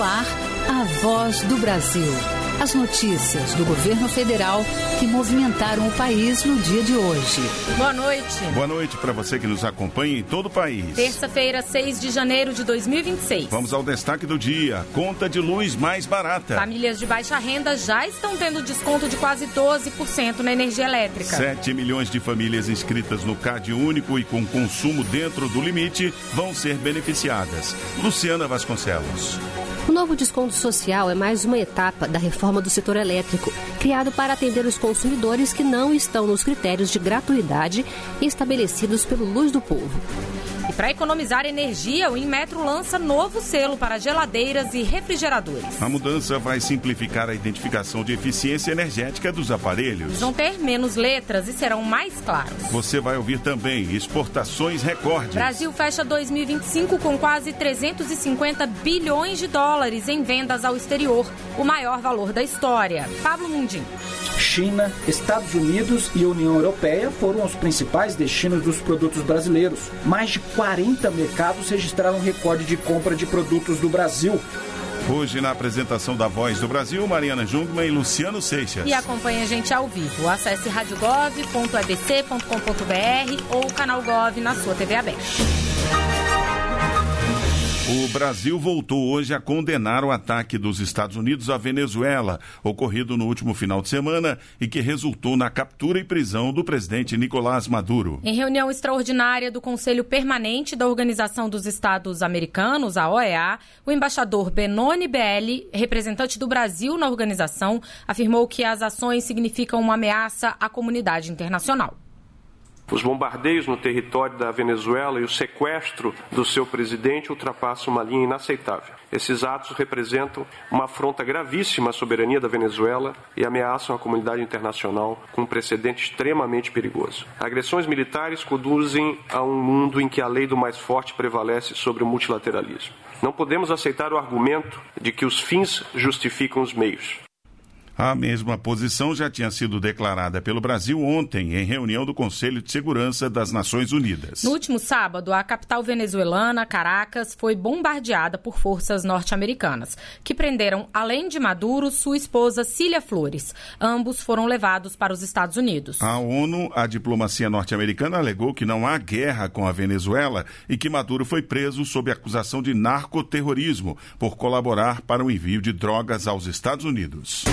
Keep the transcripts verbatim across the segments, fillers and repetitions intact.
No ar, a Voz do Brasil. As notícias do governo federal que movimentaram o país no dia de hoje. Boa noite. Boa noite para você que nos acompanha em todo o país. Terça-feira, seis de janeiro de dois mil e vinte e seis. Vamos ao destaque do dia. Conta de luz mais barata. Famílias de baixa renda já estão tendo desconto de quase doze por cento na energia elétrica. sete milhões de famílias inscritas no C A D Único e com consumo dentro do limite vão ser beneficiadas. Luciana Vasconcelos. O novo desconto social é mais uma etapa da reforma do setor elétrico, criado para atender os consumidores que não estão nos critérios de gratuidade estabelecidos pelo Luz do Povo. E para economizar energia, o Inmetro lança novo selo para geladeiras e refrigeradores. A mudança vai simplificar a identificação de eficiência energética dos aparelhos. Vão ter menos letras e serão mais claros. Você vai ouvir também exportações recordes. Brasil fecha dois mil e vinte e cinco com quase trezentos e cinquenta bilhões de dólares em vendas ao exterior, o maior valor da história. Pablo Mundim. China, Estados Unidos e União Europeia foram os principais destinos dos produtos brasileiros. Mais de quarenta mercados registraram recorde de compra de produtos do Brasil. Hoje, na apresentação da Voz do Brasil, Mariana Jungmann e Luciano Seixas. E acompanhe a gente ao vivo. Acesse rádio gov ponto e b c ponto com ponto b r ou o canal Gov na sua T V aberta. O Brasil voltou hoje a condenar o ataque dos Estados Unidos à Venezuela, ocorrido no último final de semana e que resultou na captura e prisão do presidente Nicolás Maduro. Em reunião extraordinária do Conselho Permanente da Organização dos Estados Americanos, a O E A, o embaixador Benoni Belli, representante do Brasil na organização, afirmou que as ações significam uma ameaça à comunidade internacional. Os bombardeios no território da Venezuela e o sequestro do seu presidente ultrapassam uma linha inaceitável. Esses atos representam uma afronta gravíssima à soberania da Venezuela e ameaçam a comunidade internacional com um precedente extremamente perigoso. Agressões militares conduzem a um mundo em que a lei do mais forte prevalece sobre o multilateralismo. Não podemos aceitar o argumento de que os fins justificam os meios. A mesma posição já tinha sido declarada pelo Brasil ontem, em reunião do Conselho de Segurança das Nações Unidas. No último sábado, a capital venezuelana, Caracas, foi bombardeada por forças norte-americanas, que prenderam, além de Maduro, sua esposa Cília Flores. Ambos foram levados para os Estados Unidos. A ONU, a diplomacia norte-americana, alegou que não há guerra com a Venezuela e que Maduro foi preso sob acusação de narcoterrorismo por colaborar para o envio de drogas aos Estados Unidos.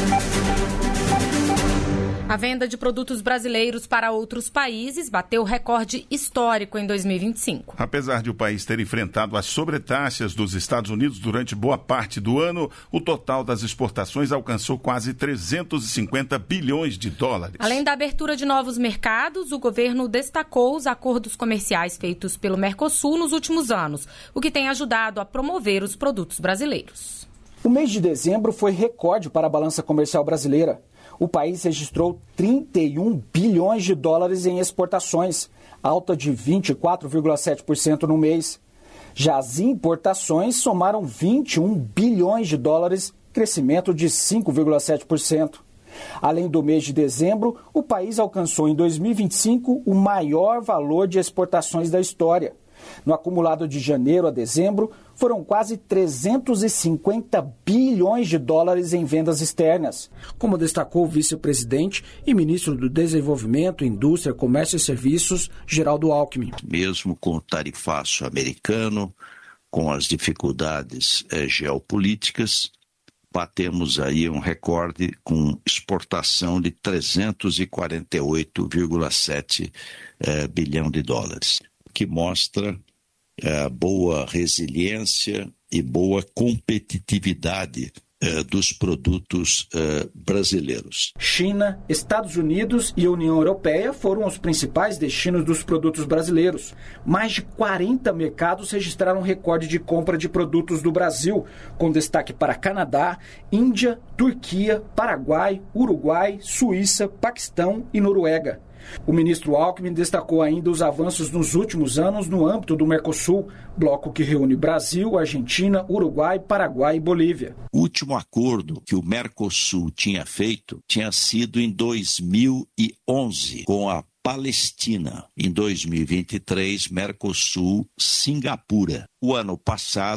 A venda de produtos brasileiros para outros países bateu recorde histórico em dois mil e vinte e cinco. Apesar de o país ter enfrentado as sobretaxas dos Estados Unidos durante boa parte do ano, o total das exportações alcançou quase trezentos e cinquenta bilhões de dólares. Além da abertura de novos mercados, o governo destacou os acordos comerciais feitos pelo Mercosul nos últimos anos, o que tem ajudado a promover os produtos brasileiros. O mês de dezembro foi recorde para a balança comercial brasileira. O país registrou trinta e um bilhões de dólares em exportações, alta de vinte e quatro vírgula sete por cento no mês. Já as importações somaram vinte e um bilhões de dólares, crescimento de cinco vírgula sete por cento. Além do mês de dezembro, o país alcançou em dois mil e vinte e cinco o maior valor de exportações da história. No acumulado de janeiro a dezembro, foram quase trezentos e cinquenta bilhões de dólares em vendas externas. Como destacou o vice-presidente e ministro do Desenvolvimento, Indústria, Comércio e Serviços, Geraldo Alckmin. Mesmo com o tarifaço americano, com as dificuldades eh, geopolíticas, batemos aí um recorde com exportação de trezentos e quarenta e oito vírgula sete eh, bilhão de dólares. Que mostra é, boa resiliência e boa competitividade é, dos produtos é, brasileiros. China, Estados Unidos e União Europeia foram os principais destinos dos produtos brasileiros. Mais de quarenta mercados registraram recorde de compra de produtos do Brasil, com destaque para Canadá, Índia, Turquia, Paraguai, Uruguai, Suíça, Paquistão e Noruega. O ministro Alckmin destacou ainda os avanços nos últimos anos no âmbito do Mercosul, bloco que reúne Brasil, Argentina, Uruguai, Paraguai e Bolívia. O último acordo que o Mercosul tinha feito tinha sido em dois mil e onze, com a Palestina. Em dois mil e vinte e três, Mercosul, Singapura. O ano passado,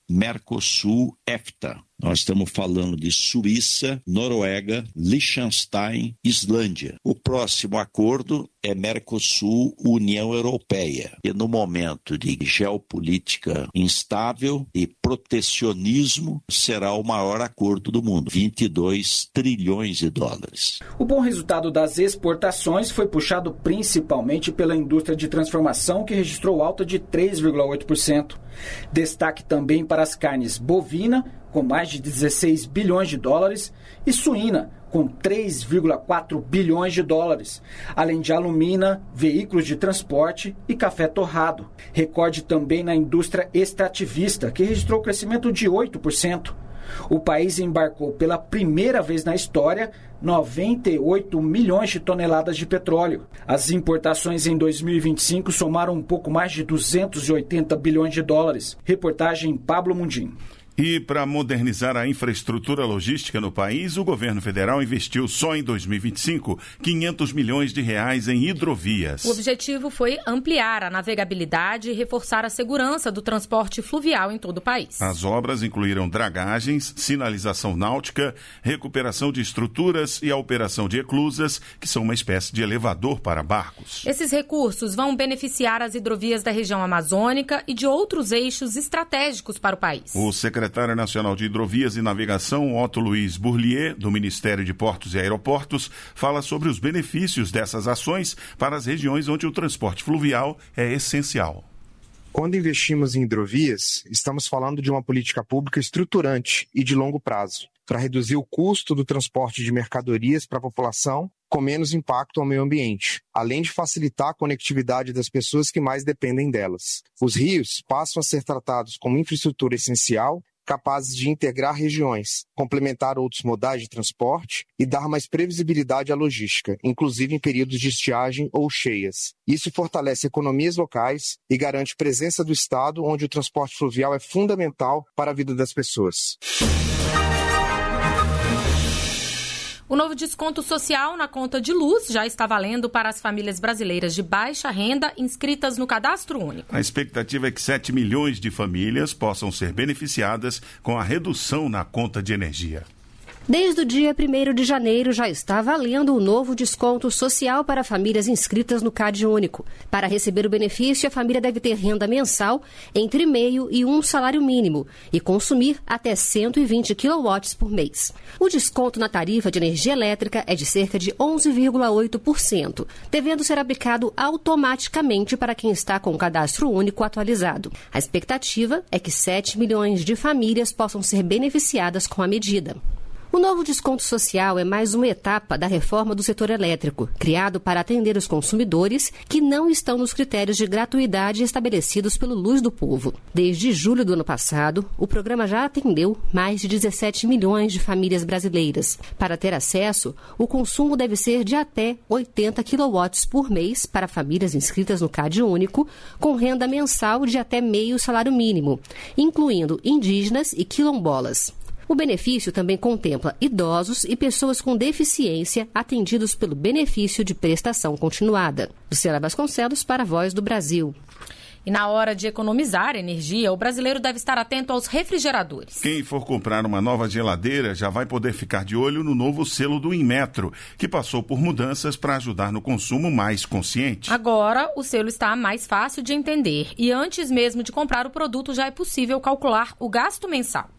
Mercosul-EFTA. Nós estamos falando de Suíça, Noruega, Liechtenstein, Islândia. O próximo acordo é Mercosul-União Europeia. E no momento de geopolítica instável e protecionismo, será o maior acordo do mundo, vinte e dois trilhões de dólares. O bom resultado das exportações foi puxado principalmente pela indústria de transformação, que registrou alta de três vírgula oito por cento. Destaque também para as carnes bovina, com mais de dezesseis bilhões de dólares, e suína, com três vírgula quatro bilhões de dólares, além de alumina, veículos de transporte e café torrado. Recorde também na indústria extrativista, que registrou crescimento de oito por cento. O país embarcou pela primeira vez na história noventa e oito milhões de toneladas de petróleo. As importações em dois mil e vinte e cinco somaram um pouco mais de duzentos e oitenta bilhões de dólares. Reportagem Pablo Mundim. E para modernizar a infraestrutura logística no país, o governo federal investiu só em dois mil e vinte e cinco quinhentos milhões de reais em hidrovias. O objetivo foi ampliar a navegabilidade e reforçar a segurança do transporte fluvial em todo o país. As obras incluíram dragagens, sinalização náutica, recuperação de estruturas e a operação de eclusas, que são uma espécie de elevador para barcos. Esses recursos vão beneficiar as hidrovias da região amazônica e de outros eixos estratégicos para o país. O secretário Secretário Nacional de Hidrovias e Navegação, Otto Luiz Burlier, do Ministério de Portos e Aeroportos, fala sobre os benefícios dessas ações para as regiões onde o transporte fluvial é essencial. Quando investimos em hidrovias, estamos falando de uma política pública estruturante e de longo prazo, para reduzir o custo do transporte de mercadorias para a população, com menos impacto ao meio ambiente, além de facilitar a conectividade das pessoas que mais dependem delas. Os rios passam a ser tratados como infraestrutura essencial, capazes de integrar regiões, complementar outros modais de transporte e dar mais previsibilidade à logística, inclusive em períodos de estiagem ou cheias. Isso fortalece economias locais e garante presença do Estado, onde o transporte fluvial é fundamental para a vida das pessoas. O novo desconto social na conta de luz já está valendo para as famílias brasileiras de baixa renda inscritas no Cadastro Único. A expectativa é que sete milhões de famílias possam ser beneficiadas com a redução na conta de energia. Desde o dia primeiro de janeiro já está valendo o novo desconto social para famílias inscritas no Cade Único. Para receber o benefício, a família deve ter renda mensal entre meio e um salário mínimo e consumir até cento e vinte quilowatts por mês. O desconto na tarifa de energia elétrica é de cerca de onze vírgula oito por cento, devendo ser aplicado automaticamente para quem está com o Cadastro Único atualizado. A expectativa é que sete milhões de famílias possam ser beneficiadas com a medida. O novo desconto social é mais uma etapa da reforma do setor elétrico, criado para atender os consumidores que não estão nos critérios de gratuidade estabelecidos pelo Luz do Povo. Desde julho do ano passado, o programa já atendeu mais de dezessete milhões de famílias brasileiras. Para ter acesso, o consumo deve ser de até oitenta quilowatts por mês para famílias inscritas no Cade Único, com renda mensal de até meio salário mínimo, incluindo indígenas e quilombolas. O benefício também contempla idosos e pessoas com deficiência atendidos pelo benefício de prestação continuada. Lucila Vasconcelos para a Voz do Brasil. E na hora de economizar energia, o brasileiro deve estar atento aos refrigeradores. Quem for comprar uma nova geladeira já vai poder ficar de olho no novo selo do Inmetro, que passou por mudanças para ajudar no consumo mais consciente. Agora, o selo está mais fácil de entender e antes mesmo de comprar o produto já é possível calcular o gasto mensal.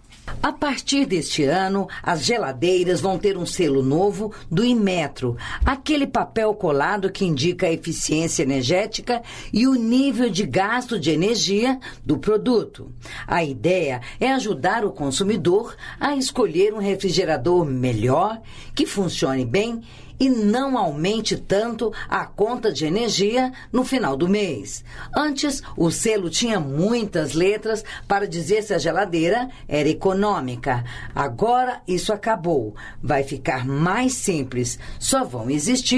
A partir deste ano, as geladeiras vão ter um selo novo do Inmetro, aquele papel colado que indica a eficiência energética e o nível de gasto de energia do produto. A ideia é ajudar o consumidor a escolher um refrigerador melhor, que funcione bem e não aumente tanto a conta de energia no final do mês. Antes, o selo tinha muitas letras para dizer se a geladeira era econômica. Agora, isso acabou. Vai ficar mais simples. Só vão existir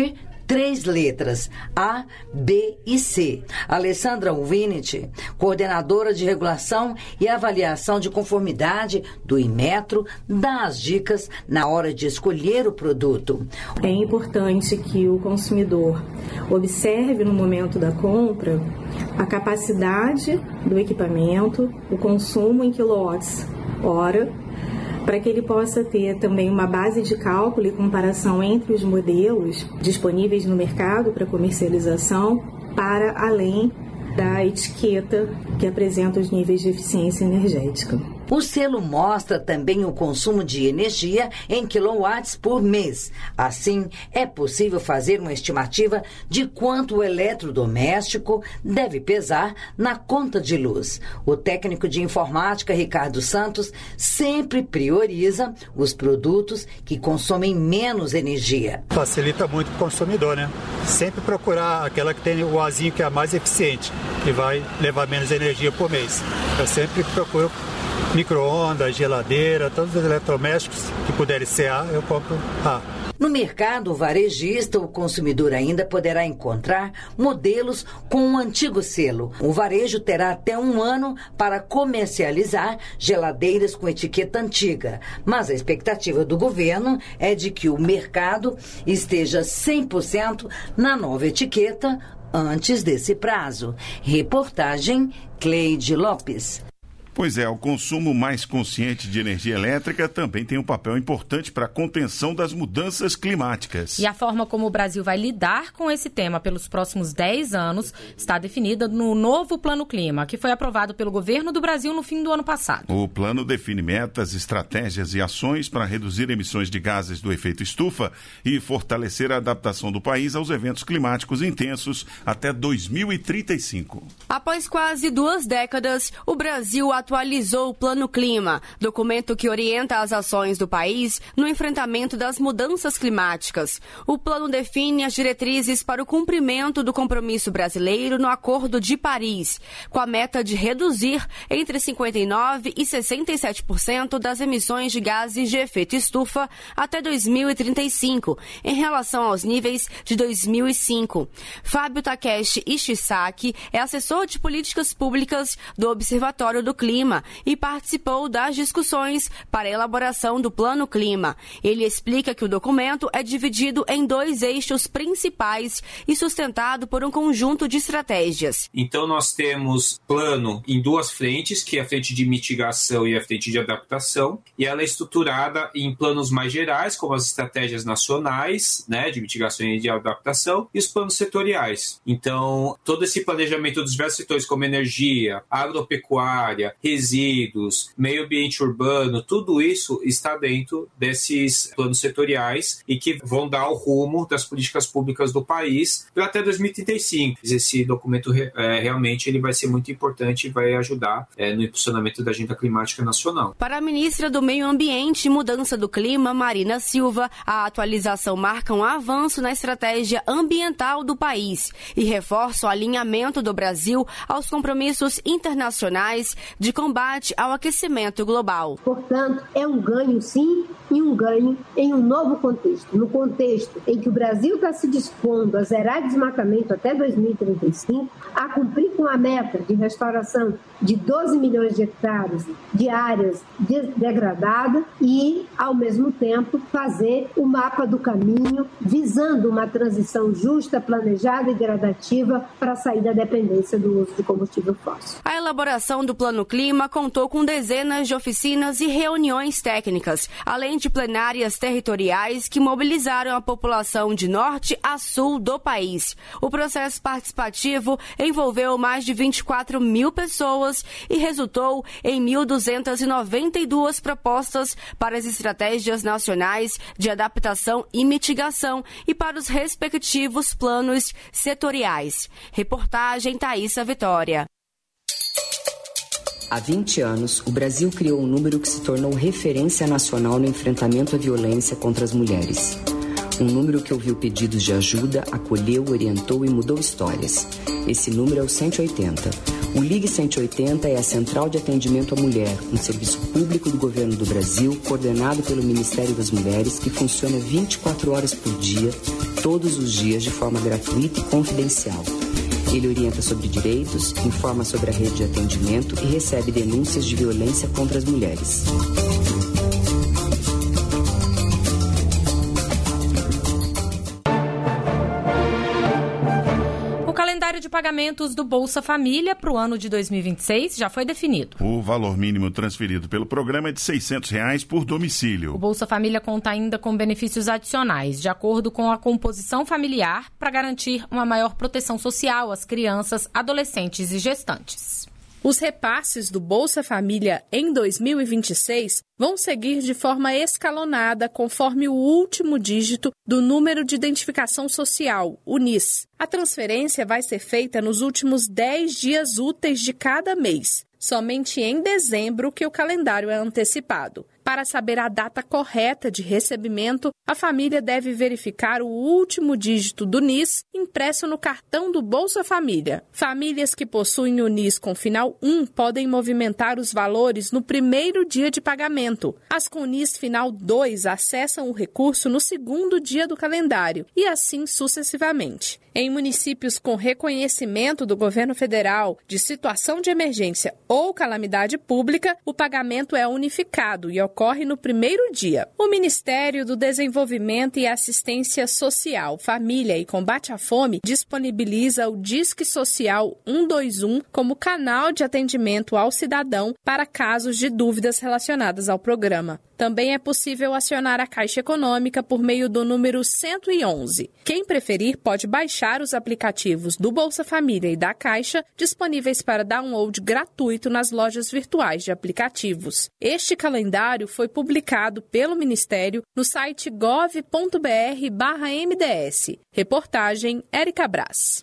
três letras, A, B e C. Alessandra Winit, coordenadora de regulação e avaliação de conformidade do Inmetro, dá as dicas na hora de escolher o produto. É importante que o consumidor observe no momento da compra a capacidade do equipamento, o consumo em quilowatts-hora, para que ele possa ter também uma base de cálculo e comparação entre os modelos disponíveis no mercado para comercialização, para além da etiqueta que apresenta os níveis de eficiência energética. O selo mostra também o consumo de energia em quilowatts por mês. Assim, é possível fazer uma estimativa de quanto o eletrodoméstico deve pesar na conta de luz. O técnico de informática, Ricardo Santos, sempre prioriza os produtos que consomem menos energia. Facilita muito para o consumidor, né? Sempre procurar aquela que tem o Azinho que é a mais eficiente, que vai levar menos energia por mês. Eu sempre procuro micro-ondas, geladeira, todos os eletrodomésticos que puderem ser A, eu compro A. No mercado varejista, o consumidor ainda poderá encontrar modelos com um antigo selo. O varejo terá até um ano para comercializar geladeiras com etiqueta antiga. Mas a expectativa do governo é de que o mercado esteja cem por cento na nova etiqueta antes desse prazo. Reportagem Cleide Lopes. Pois é, o consumo mais consciente de energia elétrica também tem um papel importante para a contenção das mudanças climáticas. E a forma como o Brasil vai lidar com esse tema pelos próximos dez anos está definida no novo Plano Clima, que foi aprovado pelo governo do Brasil no fim do ano passado. O plano define metas, estratégias e ações para reduzir emissões de gases do efeito estufa e fortalecer a adaptação do país aos eventos climáticos intensos até dois mil e trinta e cinco. Após quase duas décadas, o Brasil atualizou o Plano Clima, documento que orienta as ações do país no enfrentamento das mudanças climáticas. O plano define as diretrizes para o cumprimento do compromisso brasileiro no Acordo de Paris, com a meta de reduzir entre cinquenta e nove por cento e sessenta e sete por cento das emissões de gases de efeito estufa até dois mil e trinta e cinco, em relação aos níveis de dois mil e cinco. Fábio Takeshi Ishisaki é assessor de políticas públicas do Observatório do Clima e participou das discussões para a elaboração do Plano Clima. Ele explica que o documento é dividido em dois eixos principais e sustentado por um conjunto de estratégias. Então nós temos plano em duas frentes, que é a frente de mitigação e a frente de adaptação, e ela é estruturada em planos mais gerais, como as estratégias nacionais, né, de mitigação e de adaptação, e os planos setoriais. Então, todo esse planejamento dos diversos setores, como energia, agropecuária, resíduos, meio ambiente urbano, tudo isso está dentro desses planos setoriais e que vão dar o rumo das políticas públicas do país para até dois mil e trinta e cinco. Esse documento é, realmente ele vai ser muito importante e vai ajudar é, no impulsionamento da agenda climática nacional. Para a ministra do Meio Ambiente e Mudança do Clima, Marina Silva, a atualização marca um avanço na estratégia ambiental do país e reforça o alinhamento do Brasil aos compromissos internacionais de combate ao aquecimento global. Portanto, é um ganho sim e um ganho em um novo contexto. No contexto em que o Brasil está se dispondo a zerar desmatamento até dois mil e trinta e cinco, a cumprir com a meta de restauração de doze milhões de hectares de áreas degradadas e, ao mesmo tempo, fazer o mapa do caminho visando uma transição justa, planejada e gradativa para sair da dependência do uso de combustível fóssil. A elaboração do Plano Clima contou com dezenas de oficinas e reuniões técnicas, além de plenárias territoriais que mobilizaram a população de norte a sul do país. O processo participativo envolveu mais de vinte e quatro mil pessoas e resultou em mil duzentas e noventa e duas propostas para as estratégias nacionais de adaptação e mitigação e para os respectivos planos setoriais. Reportagem Thaísa Vitória. Há vinte anos, o Brasil criou um número que se tornou referência nacional no enfrentamento à violência contra as mulheres. Um número que ouviu pedidos de ajuda, acolheu, orientou e mudou histórias. Esse número é o cento e oitenta. O Ligue cento e oitenta é a Central de Atendimento à Mulher, um serviço público do governo do Brasil, coordenado pelo Ministério das Mulheres, que funciona vinte e quatro horas por dia, todos os dias, de forma gratuita e confidencial. Ele orienta sobre direitos, informa sobre a rede de atendimento e recebe denúncias de violência contra as mulheres. O calendário de pagamentos do Bolsa Família para o ano de dois mil e vinte e seis já foi definido. O valor mínimo transferido pelo programa é de seiscentos reais por domicílio. O Bolsa Família conta ainda com benefícios adicionais, de acordo com a composição familiar, para garantir uma maior proteção social às crianças, adolescentes e gestantes. Os repasses do Bolsa Família em dois mil e vinte e seis vão seguir de forma escalonada conforme o último dígito do Número de Identificação Social, o N I S. A transferência vai ser feita nos últimos dez dias úteis de cada mês, somente em dezembro que o calendário é antecipado. Para saber a data correta de recebimento, a família deve verificar o último dígito do N I S impresso no cartão do Bolsa Família. Famílias que possuem o N I S com final um podem movimentar os valores no primeiro dia de pagamento. As com N I S final dois acessam o recurso no segundo dia do calendário e assim sucessivamente. Em municípios com reconhecimento do governo federal de situação de emergência ou calamidade pública, o pagamento é unificado e ocorre no primeiro dia. O Ministério do Desenvolvimento e Assistência Social, Família e Combate à Fome disponibiliza o Disque Social cento e vinte e um como canal de atendimento ao cidadão para casos de dúvidas relacionadas ao programa. Também é possível acionar a Caixa Econômica por meio do número cento e onze. Quem preferir pode baixar os aplicativos do Bolsa Família e da Caixa, disponíveis para download gratuito nas lojas virtuais de aplicativos. Este calendário foi publicado pelo Ministério no site gov ponto br barra M D S. Reportagem Érica Brás.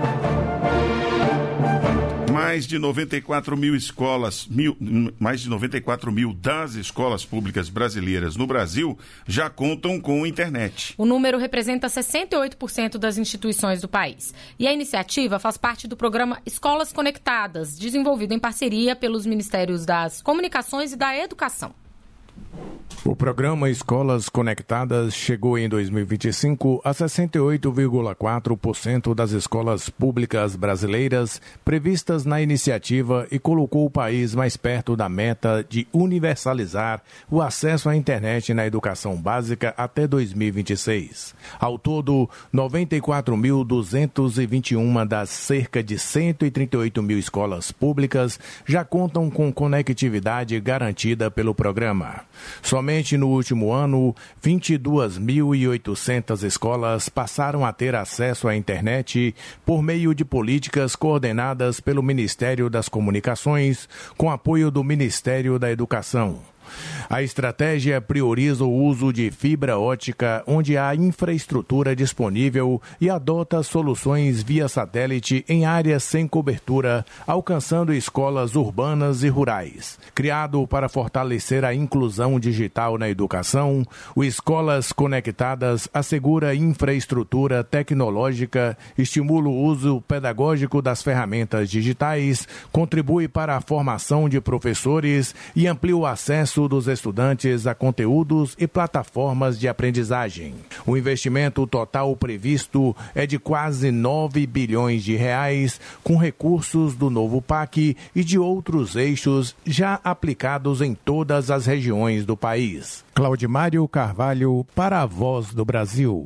Mais de noventa e quatro mil escolas, mil, mais de noventa e quatro mil das escolas públicas brasileiras no Brasil já contam com internet. O número representa sessenta e oito por cento das instituições do país. E a iniciativa faz parte do programa Escolas Conectadas, desenvolvido em parceria pelos Ministérios das Comunicações e da Educação. O programa Escolas Conectadas chegou em dois mil e vinte e cinco a sessenta e oito vírgula quatro por cento das escolas públicas brasileiras previstas na iniciativa e colocou o país mais perto da meta de universalizar o acesso à internet na educação básica até dois mil e vinte e seis. Ao todo, noventa e quatro mil duzentas e vinte e uma das cerca de cento e trinta e oito mil escolas públicas já contam com conectividade garantida pelo programa. Somente no último ano, vinte e duas mil e oitocentas escolas passaram a ter acesso à internet por meio de políticas coordenadas pelo Ministério das Comunicações, com apoio do Ministério da Educação. A estratégia prioriza o uso de fibra ótica onde há infraestrutura disponível e adota soluções via satélite em áreas sem cobertura, alcançando escolas urbanas e rurais. Criado para fortalecer a inclusão digital na educação, o Escolas Conectadas assegura infraestrutura tecnológica, estimula o uso pedagógico das ferramentas digitais, contribui para a formação de professores e amplia o acesso dos estudantes a conteúdos e plataformas de aprendizagem. O investimento total previsto é de quase nove bilhões de reais, com recursos do novo P A C e de outros eixos já aplicados em todas as regiões do país. Claudimário Carvalho, para a Voz do Brasil.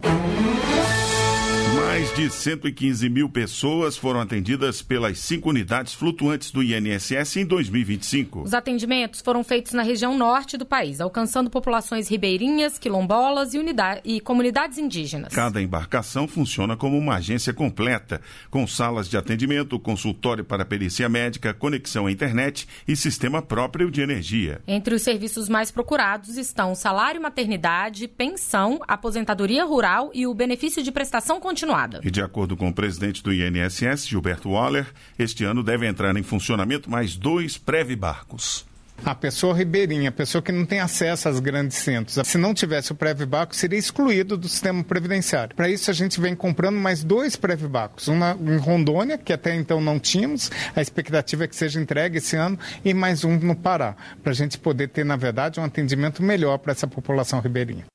Mais de cento e quinze mil pessoas foram atendidas pelas cinco unidades flutuantes do I N S S em dois mil e vinte e cinco. Os atendimentos foram feitos na região norte do país, alcançando populações ribeirinhas, quilombolas e, unidade, e comunidades indígenas. Cada embarcação funciona como uma agência completa, com salas de atendimento, consultório para perícia médica, conexão à internet e sistema próprio de energia. Entre os serviços mais procurados estão salário maternidade, pensão, aposentadoria rural e o benefício de prestação continuada. E de acordo com o presidente do I N S S, Gilberto Waller, este ano deve entrar em funcionamento mais dois Previbarcos. A pessoa ribeirinha, a pessoa que não tem acesso aos grandes centros, se não tivesse o Pré-Vibaco, seria excluído do sistema previdenciário. Para isso, a gente vem comprando mais dois Pré-Vibacos. Um em Rondônia, que até então não tínhamos, a expectativa é que seja entregue esse ano, e mais um no Pará, para a gente poder ter, na verdade, um atendimento melhor para essa população ribeirinha.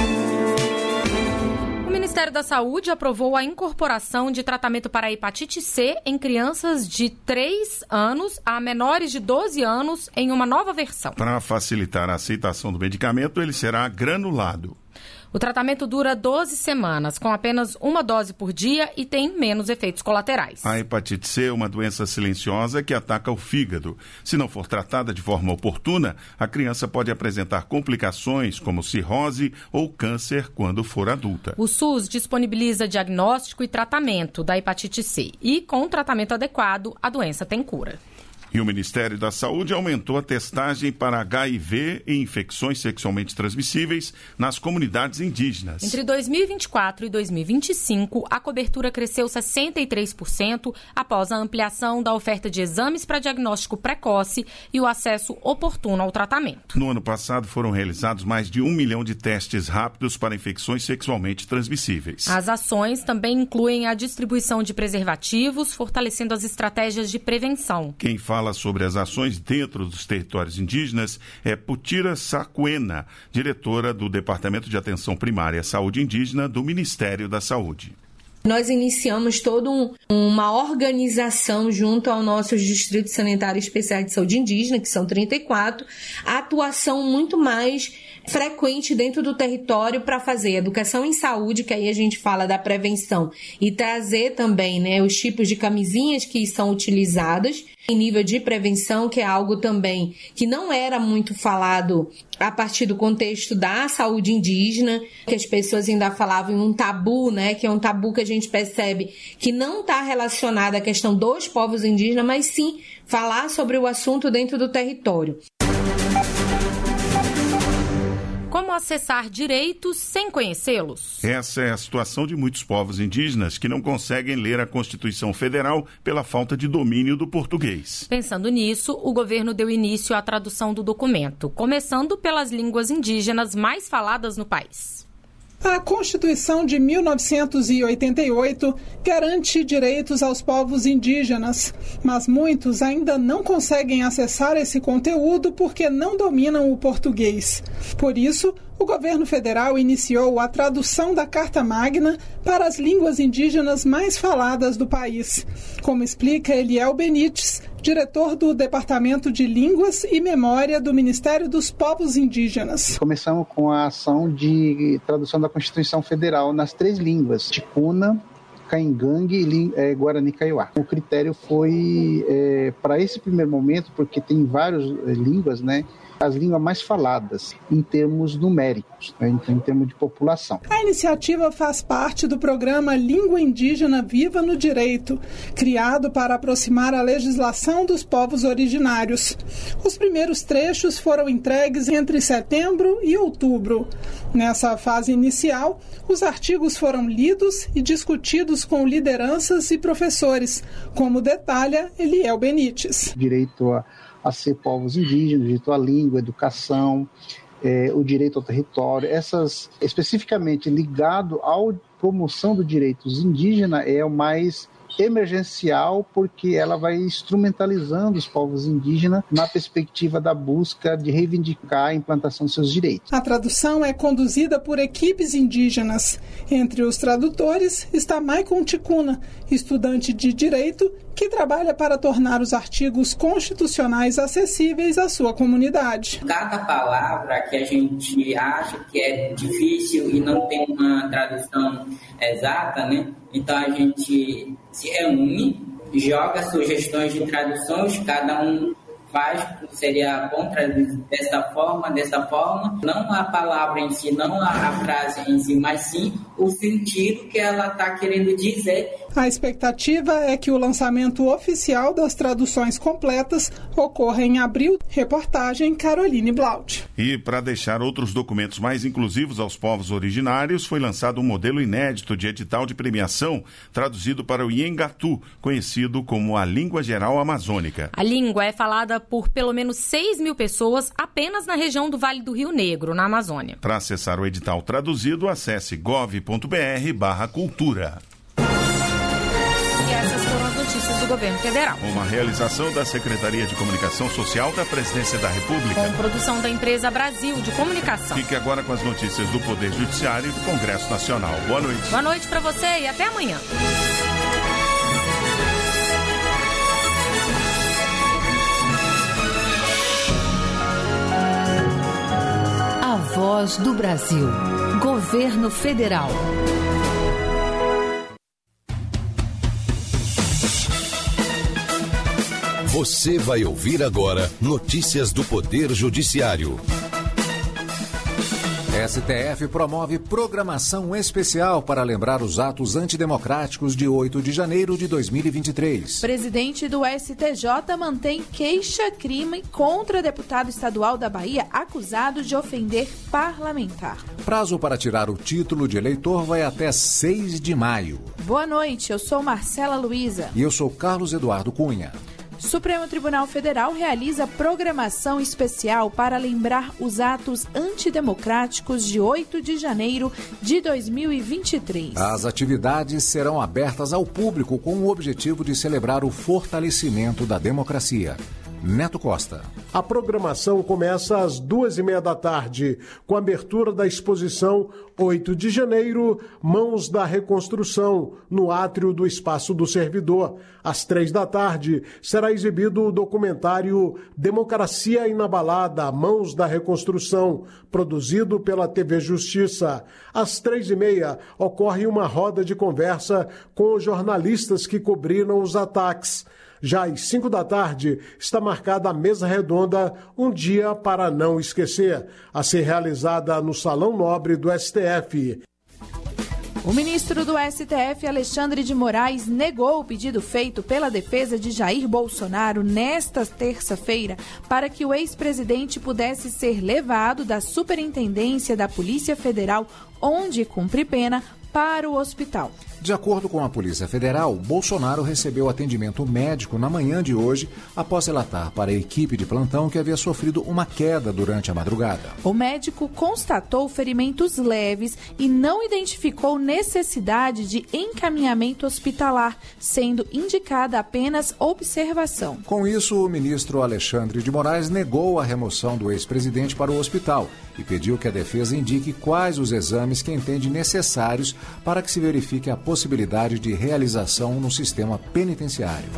O Ministério da Saúde aprovou a incorporação de tratamento para a hepatite C em crianças de três anos a menores de doze anos em uma nova versão. Para facilitar a aceitação do medicamento, ele será granulado. O tratamento dura doze semanas, com apenas uma dose por dia e tem menos efeitos colaterais. A hepatite C é uma doença silenciosa que ataca o fígado. Se não for tratada de forma oportuna, a criança pode apresentar complicações como cirrose ou câncer quando for adulta. O SUS disponibiliza diagnóstico e tratamento da hepatite C e, com o tratamento adequado, a doença tem cura. E o Ministério da Saúde aumentou a testagem para H I V e infecções sexualmente transmissíveis nas comunidades indígenas. Entre dois mil e vinte e quatro e dois mil e vinte e cinco, a cobertura cresceu sessenta e três por cento após a ampliação da oferta de exames para diagnóstico precoce e o acesso oportuno ao tratamento. No ano passado, foram realizados mais de um milhão de testes rápidos para infecções sexualmente transmissíveis. As ações também incluem a distribuição de preservativos, fortalecendo as estratégias de prevenção. Quem fala sobre as ações dentro dos territórios indígenas é Putira Sacuena, diretora do Departamento de Atenção Primária à Saúde Indígena do Ministério da Saúde. Nós iniciamos toda um, uma organização junto ao nosso Distrito Sanitário Especial de Saúde Indígena, que são trinta e quatro, a atuação muito mais frequente dentro do território para fazer educação em saúde, que aí a gente fala da prevenção, e trazer também, né, os tipos de camisinhas que são utilizadas em nível de prevenção, que é algo também que não era muito falado a partir do contexto da saúde indígena, que as pessoas ainda falavam em um tabu, né, que é um tabu que a gente percebe que não está relacionado à questão dos povos indígenas, mas sim falar sobre o assunto dentro do território. Como acessar direitos sem conhecê-los? Essa é a situação de muitos povos indígenas que não conseguem ler a Constituição Federal pela falta de domínio do português. Pensando nisso, o governo deu início à tradução do documento, começando pelas línguas indígenas mais faladas no país. A Constituição de mil novecentos e oitenta e oito garante direitos aos povos indígenas, mas muitos ainda não conseguem acessar esse conteúdo porque não dominam o português. Por isso, o governo federal iniciou a tradução da Carta Magna para as línguas indígenas mais faladas do país, como explica Eliel Benites, diretor do Departamento de Línguas e Memória do Ministério dos Povos Indígenas. Começamos com a ação de tradução da Constituição Federal nas três línguas, Ticuna, Caingangue e é, Guarani Kaiowá. O critério foi, é, para esse primeiro momento, porque tem várias é, línguas, né? As línguas mais faladas em termos numéricos, né, então, em termos de população. A iniciativa faz parte do programa Língua Indígena Viva no Direito, criado para aproximar a legislação dos povos originários. Os primeiros trechos foram entregues entre setembro e outubro. Nessa fase inicial, os artigos foram lidos e discutidos com lideranças e professores, como detalha Eliel Benites. Direito a a ser povos indígenas, direito à língua, educação, é, o direito ao território, essas especificamente ligado à promoção dos direitos indígenas é o mais emergencial, porque ela vai instrumentalizando os povos indígenas na perspectiva da busca de reivindicar a implantação dos seus direitos. A tradução é conduzida por equipes indígenas. Entre os tradutores está Maicon Ticuna, estudante de Direito, que trabalha para tornar os artigos constitucionais acessíveis à sua comunidade. Cada palavra que a gente acha que é difícil e não tem uma tradução exata, né? Então a gente se reúne, joga sugestões de traduções, cada um faz, seria bom traduzir dessa forma, dessa forma, não a palavra em si, não a frase em si, mas sim o sentido que ela está querendo dizer. A expectativa é que o lançamento oficial das traduções completas ocorra em abril. Reportagem Caroline Blaut. E para deixar outros documentos mais inclusivos aos povos originários, foi lançado um modelo inédito de edital de premiação traduzido para o Iengatu, conhecido como a Língua Geral Amazônica. A língua é falada visitada por pelo menos seis mil pessoas apenas na região do Vale do Rio Negro, na Amazônia. Para acessar o edital traduzido, acesse gov ponto br barra cultura. E essas foram as notícias do governo federal. Uma realização da Secretaria de Comunicação Social da Presidência da República. Com produção da empresa Brasil de Comunicação. Fique agora com as notícias do Poder Judiciário e do Congresso Nacional. Boa noite. Boa noite para você e até amanhã. A Voz do Brasil. Governo Federal. Você vai ouvir agora notícias do Poder Judiciário. S T F promove programação especial para lembrar os atos antidemocráticos de oito de janeiro de dois mil e vinte e três. Presidente do S T J mantém queixa-crime contra deputado estadual da Bahia acusado de ofender parlamentar. Prazo para tirar o título de eleitor vai até seis de maio. Boa noite, eu sou Marcela Luiza. E eu sou Carlos Eduardo Cunha. Supremo Tribunal Federal realiza programação especial para lembrar os atos antidemocráticos de oito de janeiro de dois mil e vinte e três. As atividades serão abertas ao público com o objetivo de celebrar o fortalecimento da democracia. Neto Costa. A programação começa às duas e meia da tarde, com a abertura da exposição oito de janeiro, Mãos da Reconstrução, no átrio do Espaço do Servidor. Às três da tarde, será exibido o documentário Democracia Inabalada, Mãos da Reconstrução, produzido pela T V Justiça. Às três e meia, ocorre uma roda de conversa com os jornalistas que cobriram os ataques. Já às cinco da tarde, está marcada a mesa redonda Um Dia para Não Esquecer, a ser realizada no Salão Nobre do S T F. O ministro do S T F, Alexandre de Moraes, negou o pedido feito pela defesa de Jair Bolsonaro nesta terça-feira para que o ex-presidente pudesse ser levado da Superintendência da Polícia Federal, onde cumpre pena, para o hospital. De acordo com a Polícia Federal, Bolsonaro recebeu atendimento médico na manhã de hoje após relatar para a equipe de plantão que havia sofrido uma queda durante a madrugada. O médico constatou ferimentos leves e não identificou necessidade de encaminhamento hospitalar, sendo indicada apenas observação. Com isso, o ministro Alexandre de Moraes negou a remoção do ex-presidente para o hospital e pediu que a defesa indique quais os exames que entende necessários para que se verifique a possibilidade de realização no sistema penitenciário.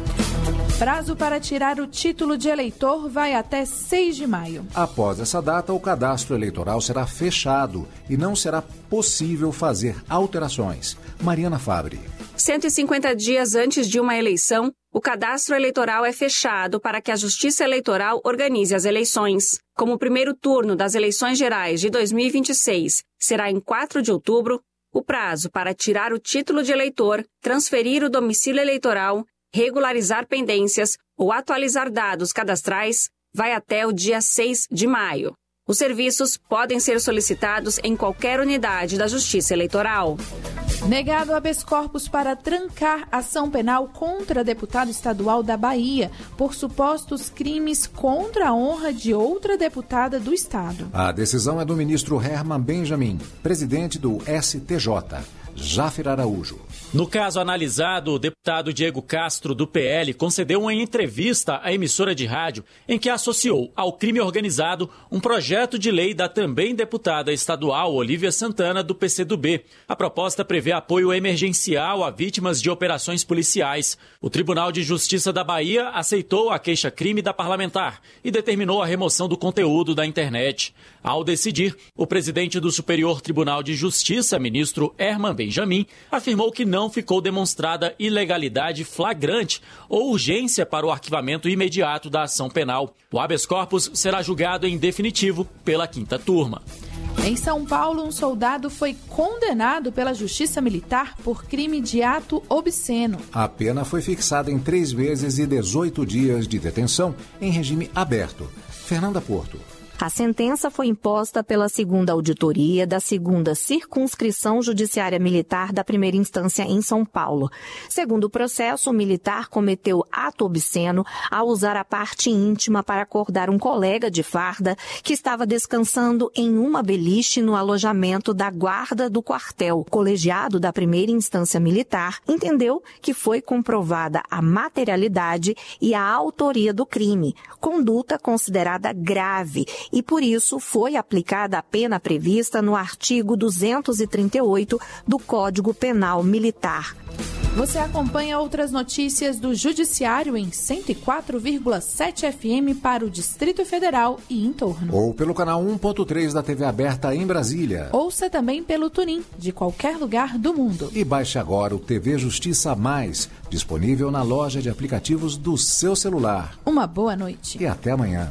Prazo para tirar o título de eleitor vai até seis de maio. Após essa data, o cadastro eleitoral será fechado e não será possível fazer alterações. Mariana Fabre. cento e cinquenta dias antes de uma eleição, o cadastro eleitoral é fechado para que a Justiça Eleitoral organize as eleições. Como o primeiro turno das eleições gerais de dois mil e vinte e seis será em quatro de outubro, o prazo para tirar o título de eleitor, transferir o domicílio eleitoral, regularizar pendências ou atualizar dados cadastrais vai até o dia seis de maio. Os serviços podem ser solicitados em qualquer unidade da Justiça Eleitoral. Negado habeas corpus para trancar ação penal contra deputado estadual da Bahia por supostos crimes contra a honra de outra deputada do estado. A decisão é do ministro Herman Benjamin, presidente do S T J. Jáfer Araújo. No caso analisado, o deputado Diego Castro, do P L, concedeu uma entrevista à emissora de rádio em que associou ao crime organizado um projeto de lei da também deputada estadual Olívia Santana, do P C do B. A proposta prevê apoio emergencial a vítimas de operações policiais. O Tribunal de Justiça da Bahia aceitou a queixa-crime da parlamentar e determinou a remoção do conteúdo da internet. Ao decidir, o presidente do Superior Tribunal de Justiça, ministro Herman Benjamin, afirmou que não ficou demonstrada ilegalidade flagrante ou urgência para o arquivamento imediato da ação penal. O habeas corpus será julgado em definitivo pela quinta turma. Em São Paulo, um soldado foi condenado pela Justiça Militar por crime de ato obsceno. A pena foi fixada em três meses e dezoito dias de detenção em regime aberto. Fernanda Porto. A sentença foi imposta pela segunda auditoria da segunda circunscrição judiciária militar da primeira instância em São Paulo. Segundo o processo, o militar cometeu ato obsceno ao usar a parte íntima para acordar um colega de farda que estava descansando em uma beliche no alojamento da guarda do quartel. O colegiado da primeira instância militar entendeu que foi comprovada a materialidade e a autoria do crime, conduta considerada grave, e por isso foi aplicada a pena prevista no artigo duzentos e trinta e oito do Código Penal Militar. Você acompanha outras notícias do Judiciário em cento e quatro vírgula sete F M para o Distrito Federal e em torno. Ou pelo canal um ponto três da T V aberta em Brasília. Ouça também pelo TuneIn, de qualquer lugar do mundo. E baixe agora o T V Justiça Mais, disponível na loja de aplicativos do seu celular. Uma boa noite. E até amanhã.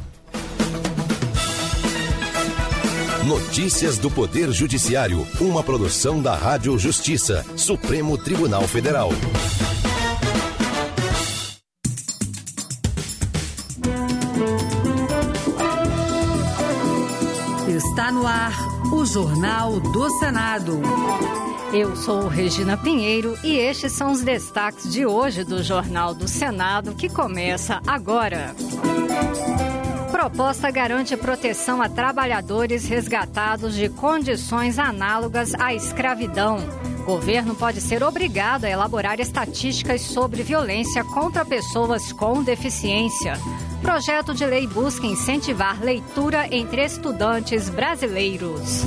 Notícias do Poder Judiciário, uma produção da Rádio Justiça, Supremo Tribunal Federal. Está no ar o Jornal do Senado. Eu sou Regina Pinheiro e estes são os destaques de hoje do Jornal do Senado, que começa agora. Proposta garante proteção a trabalhadores resgatados de condições análogas à escravidão. Governo pode ser obrigado a elaborar estatísticas sobre violência contra pessoas com deficiência. Projeto de lei busca incentivar leitura entre estudantes brasileiros.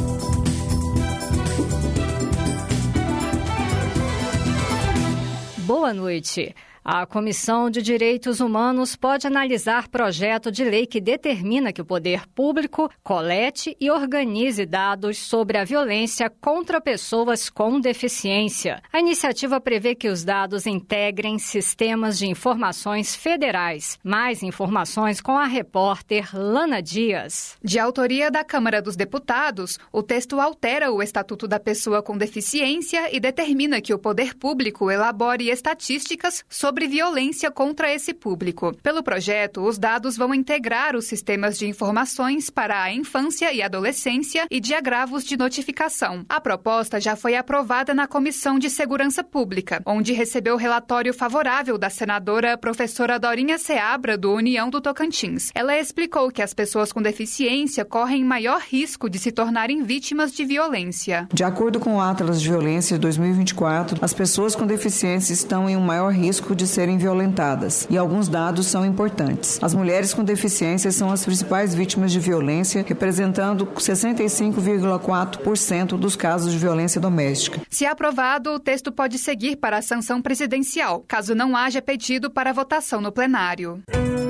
Boa noite. A Comissão de Direitos Humanos pode analisar projeto de lei que determina que o poder público colete e organize dados sobre a violência contra pessoas com deficiência. A iniciativa prevê que os dados integrem sistemas de informações federais. Mais informações com a repórter Lana Dias. De autoria da Câmara dos Deputados, o texto altera o Estatuto da Pessoa com Deficiência e determina que o poder público elabore estatísticas sobre sobre violência contra esse público. Pelo projeto, os dados vão integrar os sistemas de informações para a infância e adolescência e de agravos de notificação. A proposta já foi aprovada na Comissão de Segurança Pública, onde recebeu relatório favorável da senadora professora Dorinha Seabra, do União do Tocantins. Ela explicou que as pessoas com deficiência correm maior risco de se tornarem vítimas de violência. De acordo com o Atlas de Violência de dois mil e vinte e quatro, as pessoas com deficiência estão em um maior risco de serem violentadas, e alguns dados são importantes. As mulheres com deficiência são as principais vítimas de violência, representando sessenta e cinco vírgula quatro por cento dos casos de violência doméstica. Se aprovado, o texto pode seguir para a sanção presidencial, caso não haja pedido para votação no plenário.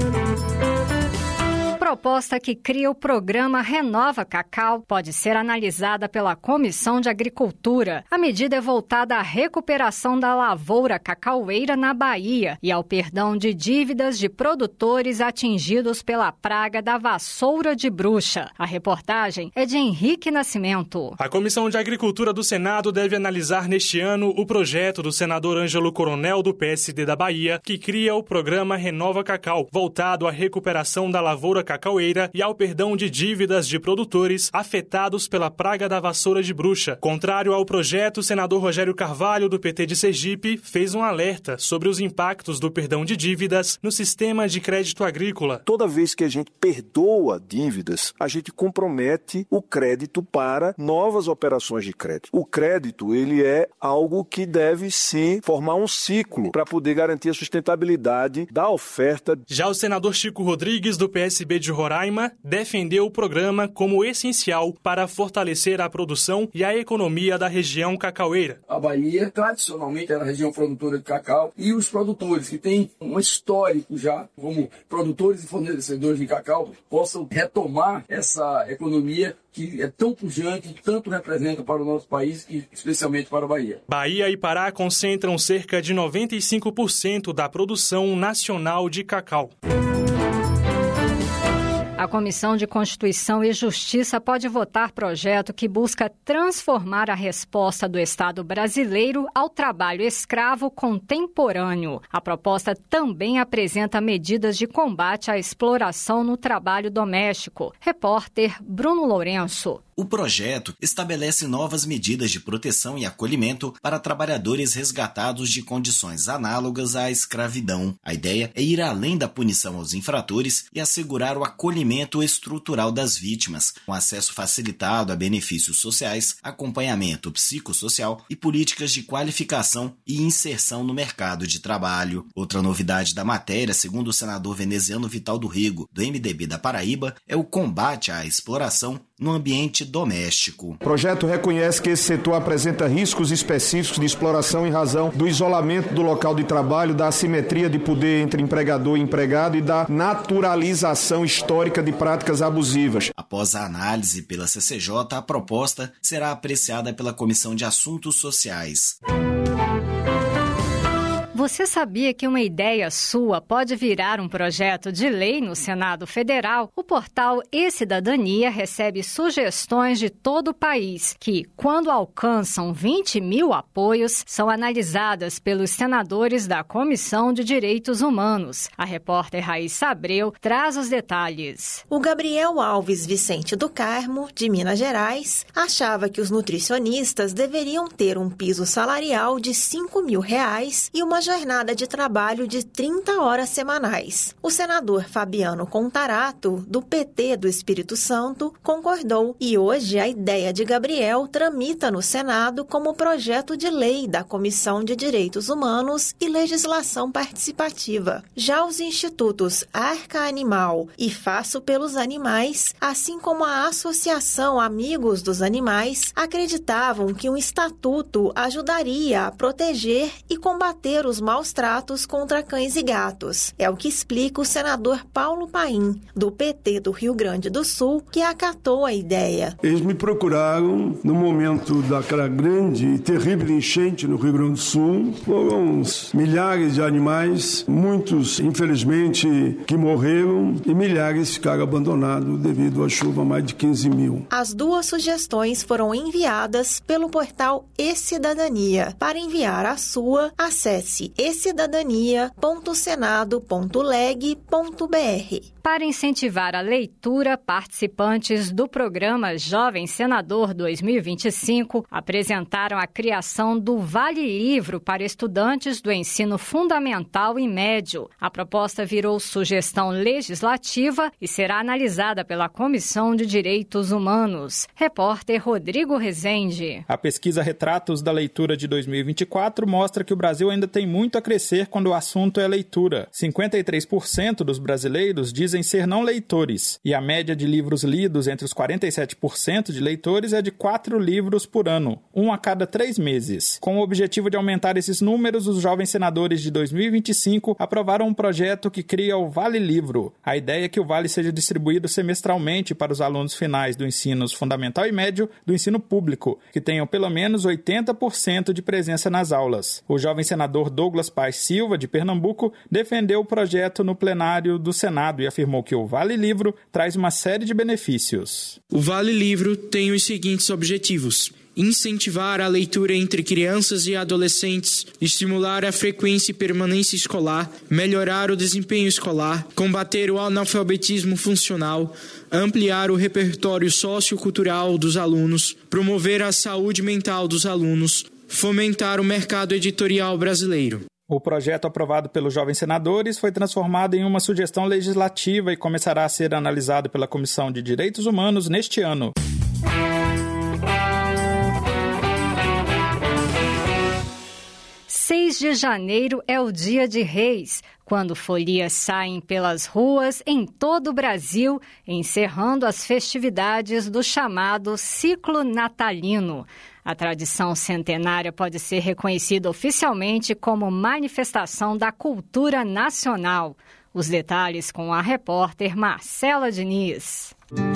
Proposta que cria o programa Renova Cacau pode ser analisada pela Comissão de Agricultura. A medida é voltada à recuperação da lavoura cacaueira na Bahia e ao perdão de dívidas de produtores atingidos pela praga da vassoura de bruxa. A reportagem é de Henrique Nascimento. A Comissão de Agricultura do Senado deve analisar neste ano o projeto do senador Ângelo Coronel, do P S D da Bahia, que cria o programa Renova Cacau, voltado à recuperação da lavoura cacaueira e ao perdão de dívidas de produtores afetados pela praga da vassoura de bruxa. Contrário ao projeto, o senador Rogério Carvalho, do P T de Sergipe, fez um alerta sobre os impactos do perdão de dívidas no sistema de crédito agrícola. Toda vez que a gente perdoa dívidas, a gente compromete o crédito para novas operações de crédito. O crédito, ele é algo que deve sim formar um ciclo para poder garantir a sustentabilidade da oferta. Já o senador Chico Rodrigues, do P S B de Roraima, defendeu o programa como essencial para fortalecer a produção e a economia da região cacaueira. A Bahia, tradicionalmente, era a região produtora de cacau, e os produtores que têm um histórico já como produtores e fornecedores de cacau possam retomar essa economia que é tão pujante, tanto representa para o nosso país e especialmente para a Bahia. Bahia e Pará concentram cerca de noventa e cinco por cento da produção nacional de cacau. A Comissão de Constituição e Justiça pode votar projeto que busca transformar a resposta do Estado brasileiro ao trabalho escravo contemporâneo. A proposta também apresenta medidas de combate à exploração no trabalho doméstico. Repórter Bruno Lourenço. O projeto estabelece novas medidas de proteção e acolhimento para trabalhadores resgatados de condições análogas à escravidão. A ideia é ir além da punição aos infratores e assegurar o acolhimento estrutural das vítimas, com acesso facilitado a benefícios sociais, acompanhamento psicossocial e políticas de qualificação e inserção no mercado de trabalho. Outra novidade da matéria, segundo o senador veneziano Vital do Rego, do M D B da Paraíba, é o combate à exploração no ambiente doméstico. O projeto reconhece que esse setor apresenta riscos específicos de exploração em razão do isolamento do local de trabalho, da assimetria de poder entre empregador e empregado e da naturalização histórica de práticas abusivas. Após a análise pela C C J, a proposta será apreciada pela Comissão de Assuntos Sociais. Você sabia que uma ideia sua pode virar um projeto de lei no Senado Federal? O portal E-Cidadania recebe sugestões de todo o país que, quando alcançam vinte mil apoios, são analisadas pelos senadores da Comissão de Direitos Humanos. A repórter Raíssa Abreu traz os detalhes. O Gabriel Alves Vicente do Carmo, de Minas Gerais, achava que os nutricionistas deveriam ter um piso salarial de cinco mil reais e uma jornada de trabalho de trinta horas semanais. O senador Fabiano Contarato, do P T do Espírito Santo, concordou e hoje a ideia de Gabriel tramita no Senado como projeto de lei da Comissão de Direitos Humanos e Legislação Participativa. Já os institutos Arca Animal e Faço pelos Animais, assim como a Associação Amigos dos Animais, acreditavam que um estatuto ajudaria a proteger e combater os maus tratos contra cães e gatos. É o que explica o senador Paulo Paim, do P T do Rio Grande do Sul, que acatou a ideia. Eles me procuraram no momento daquela grande e terrível enchente no Rio Grande do Sul. Foram milhares de animais, muitos, infelizmente, que morreram e milhares ficaram abandonados devido à chuva, mais de quinze mil. As duas sugestões foram enviadas pelo portal E-Cidadania. Para enviar a sua, acesse e cidadania ponto senado ponto leg ponto br. Para incentivar a leitura, participantes do programa Jovem Senador dois mil e vinte e cinco apresentaram a criação do Vale Livro para estudantes do ensino fundamental e médio. A proposta virou sugestão legislativa e será analisada pela Comissão de Direitos Humanos. Repórter Rodrigo Rezende. A pesquisa Retratos da Leitura de dois mil e vinte e quatro mostra que o Brasil ainda tem muito a crescer quando o assunto é leitura. cinquenta e três por cento dos brasileiros dizem ser não leitores, e a média de livros lidos entre os quarenta e sete por cento de leitores é de quatro livros por ano, um a cada três meses. Com o objetivo de aumentar esses números, os jovens senadores de dois mil e vinte e cinco aprovaram um projeto que cria o Vale Livro. A ideia é que o Vale seja distribuído semestralmente para os alunos finais do ensino fundamental e médio do ensino público, que tenham pelo menos oitenta por cento de presença nas aulas. O jovem senador Douglas Paz Silva, de Pernambuco, defendeu o projeto no plenário do Senado e afirmou que o Vale Livro traz uma série de benefícios. O Vale Livro tem os seguintes objetivos: incentivar a leitura entre crianças e adolescentes, estimular a frequência e permanência escolar, melhorar o desempenho escolar, combater o analfabetismo funcional, ampliar o repertório sociocultural dos alunos, promover a saúde mental dos alunos, fomentar o mercado editorial brasileiro. O projeto aprovado pelos jovens senadores foi transformado em uma sugestão legislativa e começará a ser analisado pela Comissão de Direitos Humanos neste ano. seis de janeiro é o Dia de Reis, quando folias saem pelas ruas em todo o Brasil, encerrando as festividades do chamado ciclo natalino. A tradição centenária pode ser reconhecida oficialmente como manifestação da cultura nacional. Os detalhes com a repórter Marcela Diniz.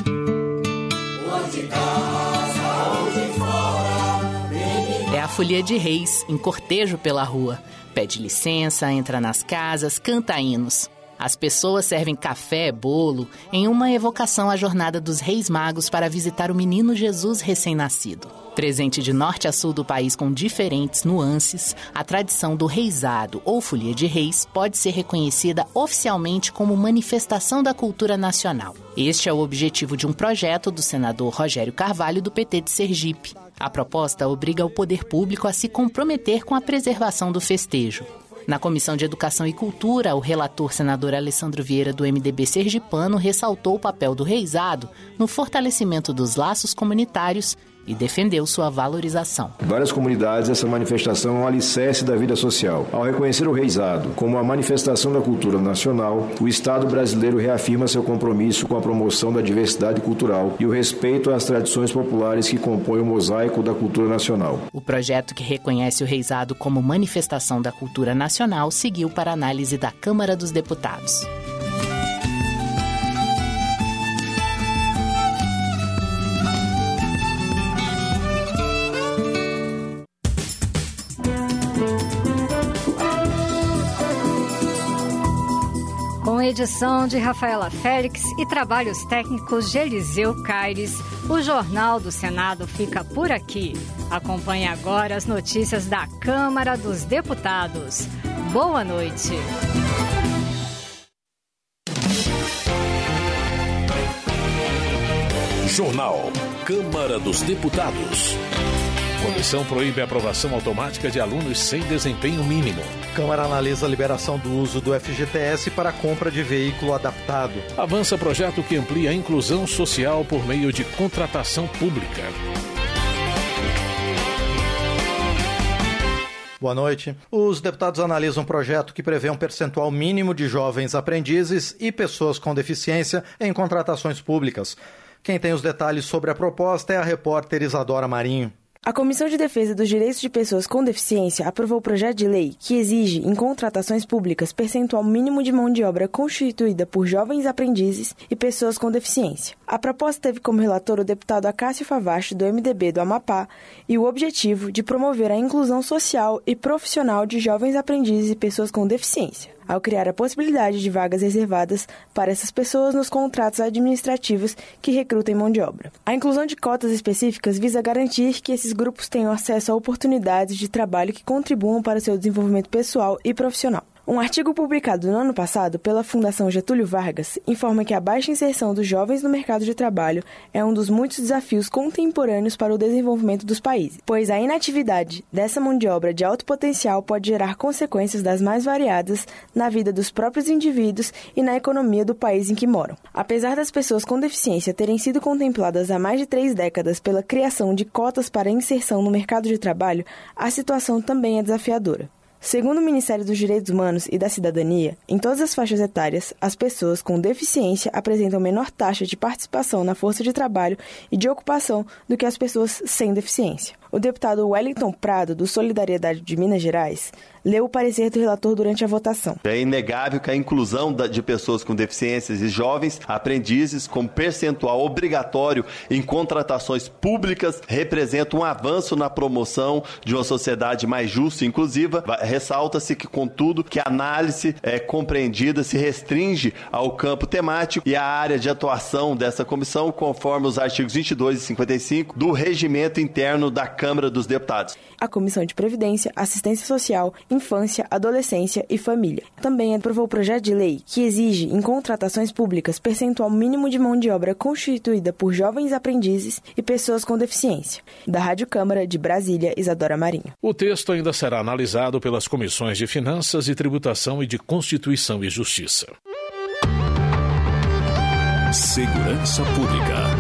É a folia de reis, em cortejo pela rua. Pede licença, entra nas casas, canta hinos. As pessoas servem café, bolo, em uma evocação à jornada dos Reis Magos para visitar o menino Jesus recém-nascido. Presente de norte a sul do país com diferentes nuances, a tradição do reisado ou folia de reis pode ser reconhecida oficialmente como manifestação da cultura nacional. Este é o objetivo de um projeto do senador Rogério Carvalho, do P T de Sergipe. A proposta obriga o poder público a se comprometer com a preservação do festejo. Na Comissão de Educação e Cultura, o relator senador Alessandro Vieira, do M D B sergipano, ressaltou o papel do reisado no fortalecimento dos laços comunitários e defendeu sua valorização. Em várias comunidades, essa manifestação é um alicerce da vida social. Ao reconhecer o reisado como a manifestação da cultura nacional, o Estado brasileiro reafirma seu compromisso com a promoção da diversidade cultural e o respeito às tradições populares que compõem o mosaico da cultura nacional. O projeto que reconhece o reisado como manifestação da cultura nacional seguiu para análise da Câmara dos Deputados. Com edição de Rafaela Félix e trabalhos técnicos de Eliseu Caires, o Jornal do Senado fica por aqui. Acompanhe agora as notícias da Câmara dos Deputados. Boa noite. Jornal Câmara dos Deputados. Comissão proíbe a aprovação automática de alunos sem desempenho mínimo. Câmara analisa a liberação do uso do F G T S para a compra de veículo adaptado. Avança projeto que amplia a inclusão social por meio de contratação pública. Boa noite. Os deputados analisam um projeto que prevê um percentual mínimo de jovens aprendizes e pessoas com deficiência em contratações públicas. Quem tem os detalhes sobre a proposta é a repórter Isadora Marinho. A Comissão de Defesa dos Direitos de Pessoas com Deficiência aprovou o projeto de lei que exige, em contratações públicas, percentual mínimo de mão de obra constituída por jovens aprendizes e pessoas com deficiência. A proposta teve como relator o deputado Acácio Favache, do M D B do Amapá, e o objetivo de promover a inclusão social e profissional de jovens aprendizes e pessoas com deficiência, ao criar a possibilidade de vagas reservadas para essas pessoas nos contratos administrativos que recrutem mão de obra. A inclusão de cotas específicas visa garantir que esses grupos tenham acesso a oportunidades de trabalho que contribuam para o seu desenvolvimento pessoal e profissional. Um artigo publicado no ano passado pela Fundação Getúlio Vargas informa que a baixa inserção dos jovens no mercado de trabalho é um dos muitos desafios contemporâneos para o desenvolvimento dos países, pois a inatividade dessa mão de obra de alto potencial pode gerar consequências das mais variadas na vida dos próprios indivíduos e na economia do país em que moram. Apesar das pessoas com deficiência terem sido contempladas há mais de três décadas pela criação de cotas para inserção no mercado de trabalho, a situação também é desafiadora. Segundo o Ministério dos Direitos Humanos e da Cidadania, em todas as faixas etárias, as pessoas com deficiência apresentam menor taxa de participação na força de trabalho e de ocupação do que as pessoas sem deficiência. O deputado Wellington Prado, do Solidariedade de Minas Gerais, leu o parecer do relator durante a votação. É inegável que a inclusão de pessoas com deficiências e jovens aprendizes com percentual obrigatório em contratações públicas representa um avanço na promoção de uma sociedade mais justa e inclusiva. Ressalta-se que, contudo, que a análise é, compreendida se restringe ao campo temático e à área de atuação dessa comissão, conforme os artigos vinte e dois e cinquenta e cinco do Regimento Interno da Câmara dos Deputados. A Comissão de Previdência, Assistência Social, Infância, Adolescência e Família também aprovou o projeto de lei que exige, em contratações públicas, percentual mínimo de mão de obra constituída por jovens aprendizes e pessoas com deficiência. Da Rádio Câmara de Brasília, Isadora Marinho. O texto ainda será analisado pelas comissões de Finanças e Tributação e de Constituição e Justiça. Segurança Pública.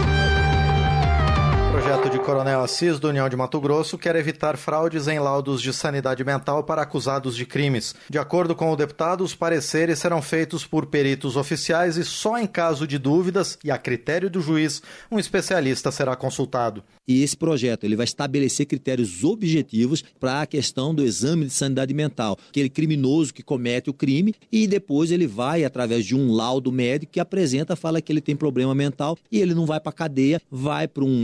O projeto de Coronel Assis, do União de Mato Grosso, quer evitar fraudes em laudos de sanidade mental para acusados de crimes. De acordo com o deputado, os pareceres serão feitos por peritos oficiais e só em caso de dúvidas e a critério do juiz, um especialista será consultado. E esse projeto ele vai estabelecer critérios objetivos para a questão do exame de sanidade mental, aquele criminoso que comete o crime e depois ele vai, através de um laudo médico que apresenta, fala que ele tem problema mental e ele não vai para a cadeia, vai para um manicômio,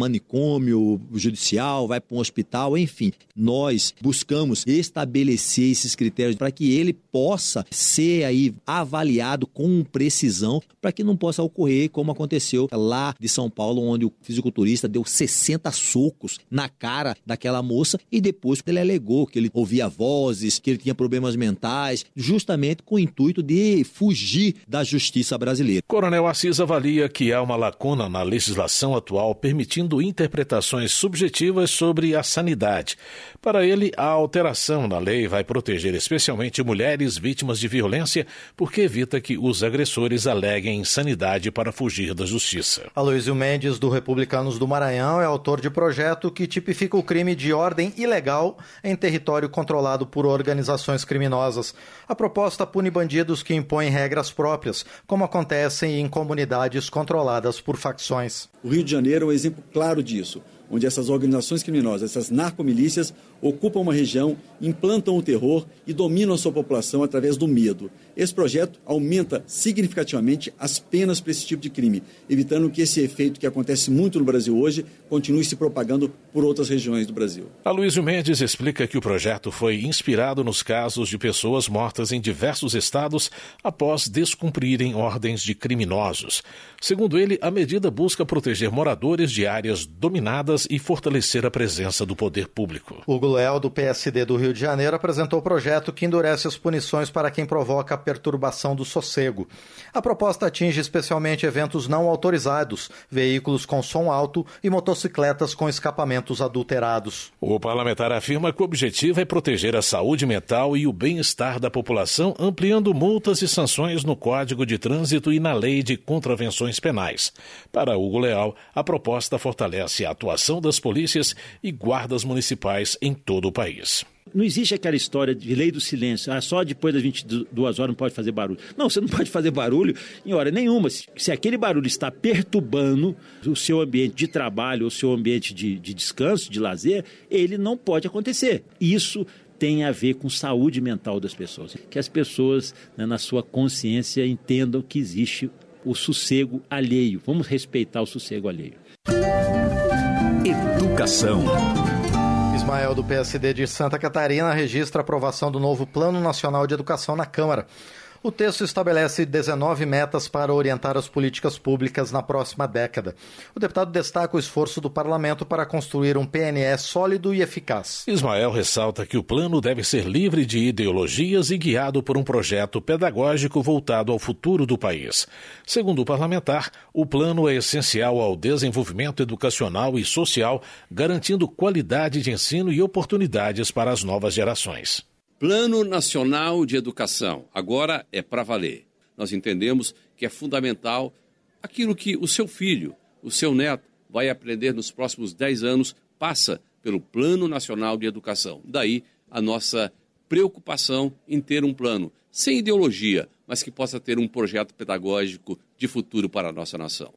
manicômio judicial, vai para um hospital, enfim. Nós buscamos estabelecer esses critérios para que ele possa ser aí avaliado com precisão, para que não possa ocorrer como aconteceu lá de São Paulo, onde o fisiculturista deu sessenta socos na cara daquela moça e depois ele alegou que ele ouvia vozes, que ele tinha problemas mentais, justamente com o intuito de fugir da justiça brasileira. Coronel Assis avalia que há uma lacuna na legislação atual permitindo interpretações subjetivas sobre a sanidade. Para ele, a alteração na lei vai proteger especialmente mulheres vítimas de violência, porque evita que os agressores aleguem insanidade para fugir da justiça. Aloysio Mendes, do Republicanos do Maranhão, é autor de projeto que tipifica o crime de ordem ilegal em território controlado por organizações criminosas. A proposta pune bandidos que impõem regras próprias, como acontece em comunidades controladas por facções. O Rio de Janeiro é um exemplo claro disso, onde essas organizações criminosas, essas narcomilícias, ocupam uma região, implantam o terror e dominam a sua população através do medo. Esse projeto aumenta significativamente as penas para esse tipo de crime, evitando que esse efeito que acontece muito no Brasil hoje continue se propagando por outras regiões do Brasil. Aloysio Mendes explica que o projeto foi inspirado nos casos de pessoas mortas em diversos estados após descumprirem ordens de criminosos. Segundo ele, a medida busca proteger moradores de áreas dominadas e fortalecer a presença do poder público. Hugo Leal, do P S D do Rio de Janeiro, apresentou o projeto que endurece as punições para quem provoca a perturbação do sossego. A proposta atinge especialmente eventos não autorizados, veículos com som alto e motocicletas com escapamentos adulterados. O parlamentar afirma que o objetivo é proteger a saúde mental e o bem-estar da população, ampliando multas e sanções no Código de Trânsito e na Lei de Contravenções Penais. Para Hugo Leal, a proposta fortalece a atuação das polícias e guardas municipais em todo o país. Não existe aquela história de lei do silêncio, ah, só depois das vinte e duas horas não pode fazer barulho. Não, você não pode fazer barulho em hora nenhuma. Se, se aquele barulho está perturbando o seu ambiente de trabalho, o seu ambiente de, de descanso, de lazer, ele não pode acontecer. Isso tem a ver com saúde mental das pessoas. Que as pessoas, né, na sua consciência, entendam que existe o sossego alheio. Vamos respeitar o sossego alheio. Educação. Ismael, do P S D de Santa Catarina, registra a aprovação do novo Plano Nacional de Educação na Câmara. O texto estabelece dezenove metas para orientar as políticas públicas na próxima década. O deputado destaca o esforço do parlamento para construir um P N E sólido e eficaz. Ismael ressalta que o plano deve ser livre de ideologias e guiado por um projeto pedagógico voltado ao futuro do país. Segundo o parlamentar, o plano é essencial ao desenvolvimento educacional e social, garantindo qualidade de ensino e oportunidades para as novas gerações. Plano Nacional de Educação, agora é para valer. Nós entendemos que é fundamental aquilo que o seu filho, o seu neto, vai aprender nos próximos dez anos, passa pelo Plano Nacional de Educação. Daí a nossa preocupação em ter um plano sem ideologia, mas que possa ter um projeto pedagógico de futuro para a nossa nação.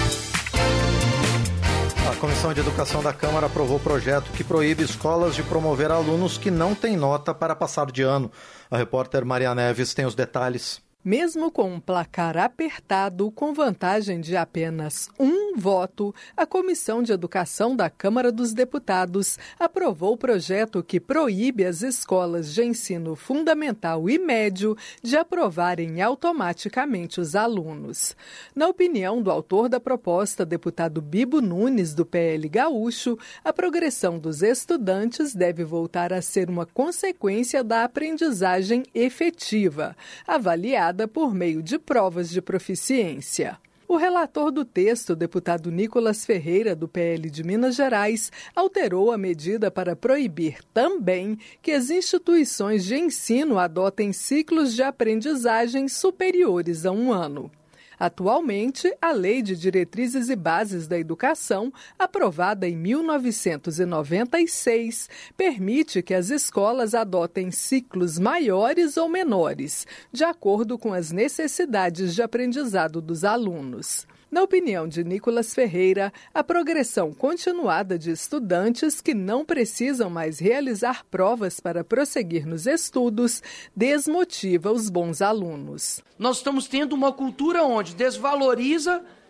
A Comissão de Educação da Câmara aprovou o projeto que proíbe escolas de promover alunos que não têm nota para passar de ano. A repórter Maria Neves tem os detalhes. Mesmo com um placar apertado, com vantagem de apenas um voto, a Comissão de Educação da Câmara dos Deputados aprovou o projeto que proíbe as escolas de ensino fundamental e médio de aprovarem automaticamente os alunos. Na opinião do autor da proposta, deputado Bibo Nunes, do P L Gaúcho, a progressão dos estudantes deve voltar a ser uma consequência da aprendizagem efetiva, avaliada por meio de provas de proficiência. O relator do texto, deputado Nicolas Ferreira, do P L de Minas Gerais, alterou a medida para proibir também que as instituições de ensino adotem ciclos de aprendizagem superiores a um ano. Atualmente, a Lei de Diretrizes e Bases da Educação, aprovada em mil novecentos e noventa e seis, permite que as escolas adotem ciclos maiores ou menores, de acordo com as necessidades de aprendizado dos alunos. Na opinião de Nicolas Ferreira, a progressão continuada de estudantes que não precisam mais realizar provas para prosseguir nos estudos desmotiva os bons alunos. Nós estamos tendo uma cultura onde desvaloriza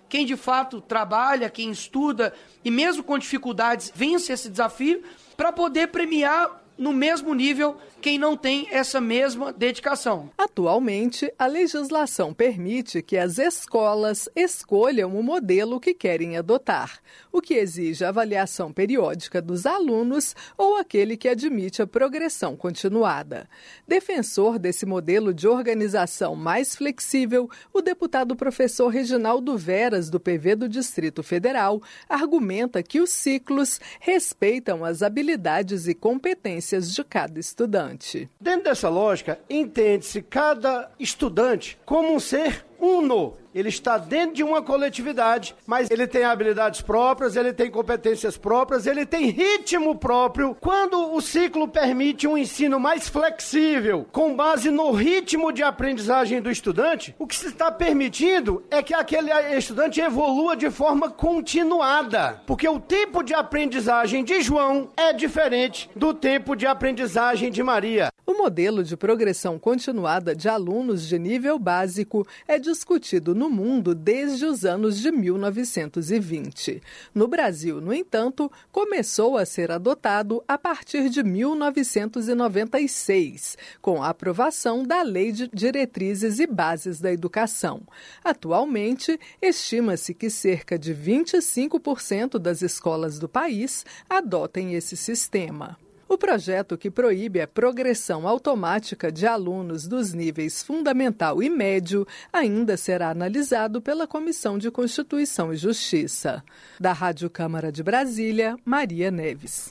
quem de fato trabalha, quem estuda e mesmo com dificuldades vence esse desafio para poder premiar no mesmo nível quem não tem essa mesma dedicação. Atualmente, a legislação permite que as escolas escolham o modelo que querem adotar, o que exige a avaliação periódica dos alunos ou aquele que admite a progressão continuada. Defensor desse modelo de organização mais flexível, o deputado professor Reginaldo Veras, do P V do Distrito Federal, argumenta que os ciclos respeitam as habilidades e competências de cada estudante. Dentro dessa lógica, entende-se cada estudante como um ser uno. Ele está dentro de uma coletividade, mas ele tem habilidades próprias, ele tem competências próprias, ele tem ritmo próprio. Quando o ciclo permite um ensino mais flexível, com base no ritmo de aprendizagem do estudante, o que se está permitindo é que aquele estudante evolua de forma continuada, porque o tempo de aprendizagem de João é diferente do tempo de aprendizagem de Maria. O modelo de progressão continuada de alunos de nível básico é discutido no mundo desde os anos de mil novecentos e vinte. No Brasil, no entanto, começou a ser adotado a partir de mil novecentos e noventa e seis, com a aprovação da Lei de Diretrizes e Bases da Educação. Atualmente, estima-se que cerca de vinte e cinco por cento das escolas do país adotem esse sistema. O projeto que proíbe a progressão automática de alunos dos níveis fundamental e médio ainda será analisado pela Comissão de Constituição e Justiça. Da Rádio Câmara de Brasília, Maria Neves.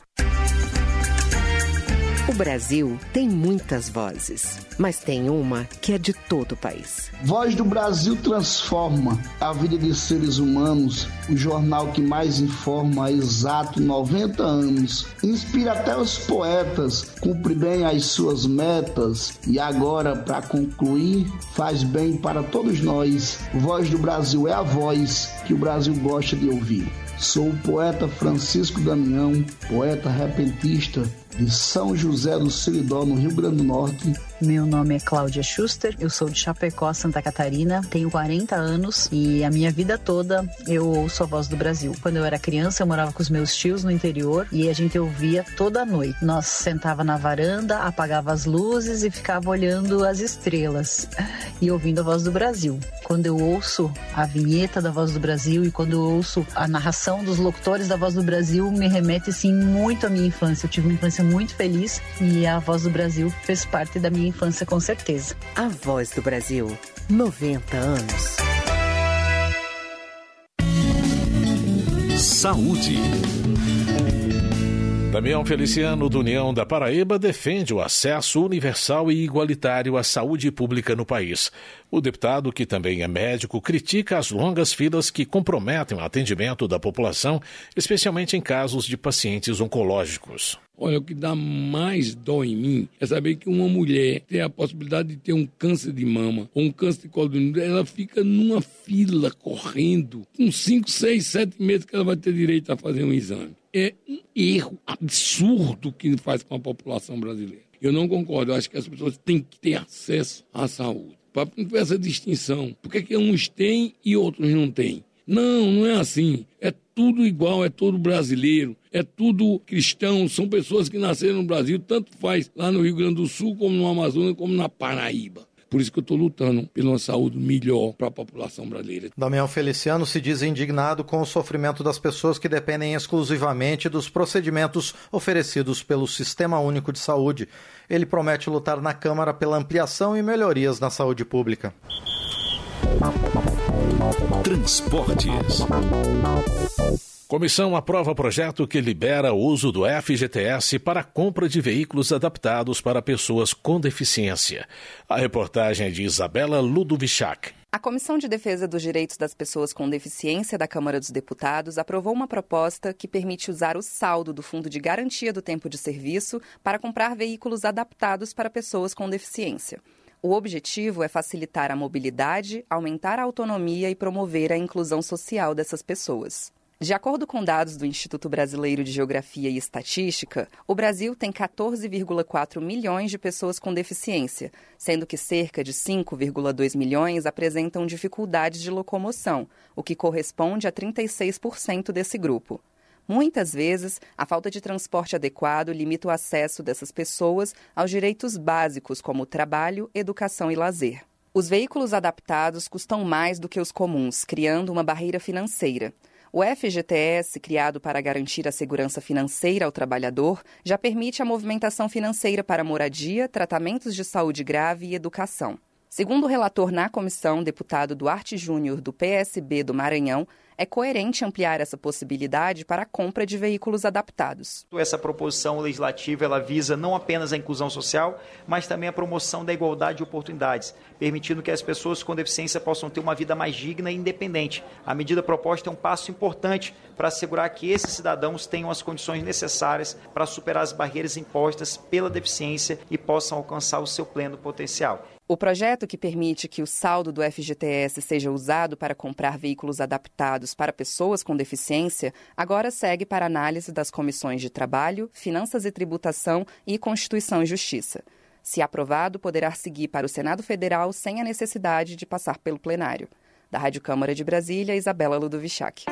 O Brasil tem muitas vozes, mas tem uma que é de todo o país. Voz do Brasil transforma a vida de seres humanos, o jornal que mais informa há exato noventa anos. Inspira até os poetas, cumpre bem as suas metas e agora, para concluir, faz bem para todos nós. Voz do Brasil é a voz que o Brasil gosta de ouvir. Sou o poeta Francisco Damião, poeta repentista de São José do Seridó, no Rio Grande do Norte. Meu nome é Cláudia Schuster, eu sou de Chapecó, Santa Catarina, tenho quarenta anos e a minha vida toda eu ouço a Voz do Brasil. Quando eu era criança, eu morava com os meus tios no interior e a gente ouvia toda noite. Nós sentava na varanda, apagava as luzes e ficava olhando as estrelas e ouvindo a Voz do Brasil. Quando eu ouço a vinheta da Voz do Brasil e quando eu ouço a narração dos locutores da Voz do Brasil, me remete sim muito à minha infância. Eu tive uma infância muito feliz e a Voz do Brasil fez parte da minha infância com certeza. A Voz do Brasil, noventa anos. Saúde. Damião Feliciano, do União da Paraíba, defende o acesso universal e igualitário à saúde pública no país. O deputado, que também é médico, critica as longas filas que comprometem o atendimento da população, especialmente em casos de pacientes oncológicos. Olha, o que dá mais dó em mim é saber que uma mulher tem a possibilidade de ter um câncer de mama ou um câncer de colo do útero, ela fica numa fila correndo, com cinco, seis, sete meses que ela vai ter direito a fazer um exame. É um erro absurdo que faz com a população brasileira. Eu não concordo, eu acho que as pessoas têm que ter acesso à saúde. Para não ter essa distinção, por que que uns têm e outros não têm? Não, não é assim. É tudo igual, é todo brasileiro, é tudo cristão, são pessoas que nasceram no Brasil, tanto faz lá no Rio Grande do Sul, como no Amazonas, como na Paraíba. Por isso que eu estou lutando pela uma saúde melhor para a população brasileira. Damião Feliciano se diz indignado com o sofrimento das pessoas que dependem exclusivamente dos procedimentos oferecidos pelo Sistema Único de Saúde. Ele promete lutar na Câmara pela ampliação e melhorias na saúde pública. Transportes. Comissão aprova projeto que libera o uso do F G T S para a compra de veículos adaptados para pessoas com deficiência. A reportagem é de Isabela Ludovichak. A Comissão de Defesa dos Direitos das Pessoas com Deficiência da Câmara dos Deputados aprovou uma proposta que permite usar o saldo do Fundo de Garantia do Tempo de Serviço para comprar veículos adaptados para pessoas com deficiência. O objetivo é facilitar a mobilidade, aumentar a autonomia e promover a inclusão social dessas pessoas. De acordo com dados do Instituto Brasileiro de Geografia e Estatística, o Brasil tem quatorze vírgula quatro milhões de pessoas com deficiência, sendo que cerca de cinco vírgula dois milhões apresentam dificuldades de locomoção, o que corresponde a trinta e seis por cento desse grupo. Muitas vezes, a falta de transporte adequado limita o acesso dessas pessoas aos direitos básicos como trabalho, educação e lazer. Os veículos adaptados custam mais do que os comuns, criando uma barreira financeira. O F G T S, criado para garantir a segurança financeira ao trabalhador, já permite a movimentação financeira para moradia, tratamentos de saúde grave e educação. Segundo o relator na comissão, deputado Duarte Júnior, do P S B do Maranhão, é coerente ampliar essa possibilidade para a compra de veículos adaptados. Essa proposição legislativa ela visa não apenas a inclusão social, mas também a promoção da igualdade de oportunidades, permitindo que as pessoas com deficiência possam ter uma vida mais digna e independente. A medida proposta é um passo importante para assegurar que esses cidadãos tenham as condições necessárias para superar as barreiras impostas pela deficiência e possam alcançar o seu pleno potencial. O projeto que permite que o saldo do F G T S seja usado para comprar veículos adaptados para pessoas com deficiência agora segue para análise das comissões de Trabalho, Finanças e Tributação e Constituição e Justiça. Se aprovado, poderá seguir para o Senado Federal sem a necessidade de passar pelo plenário. Da Rádio Câmara de Brasília, Isabela Ludovichac.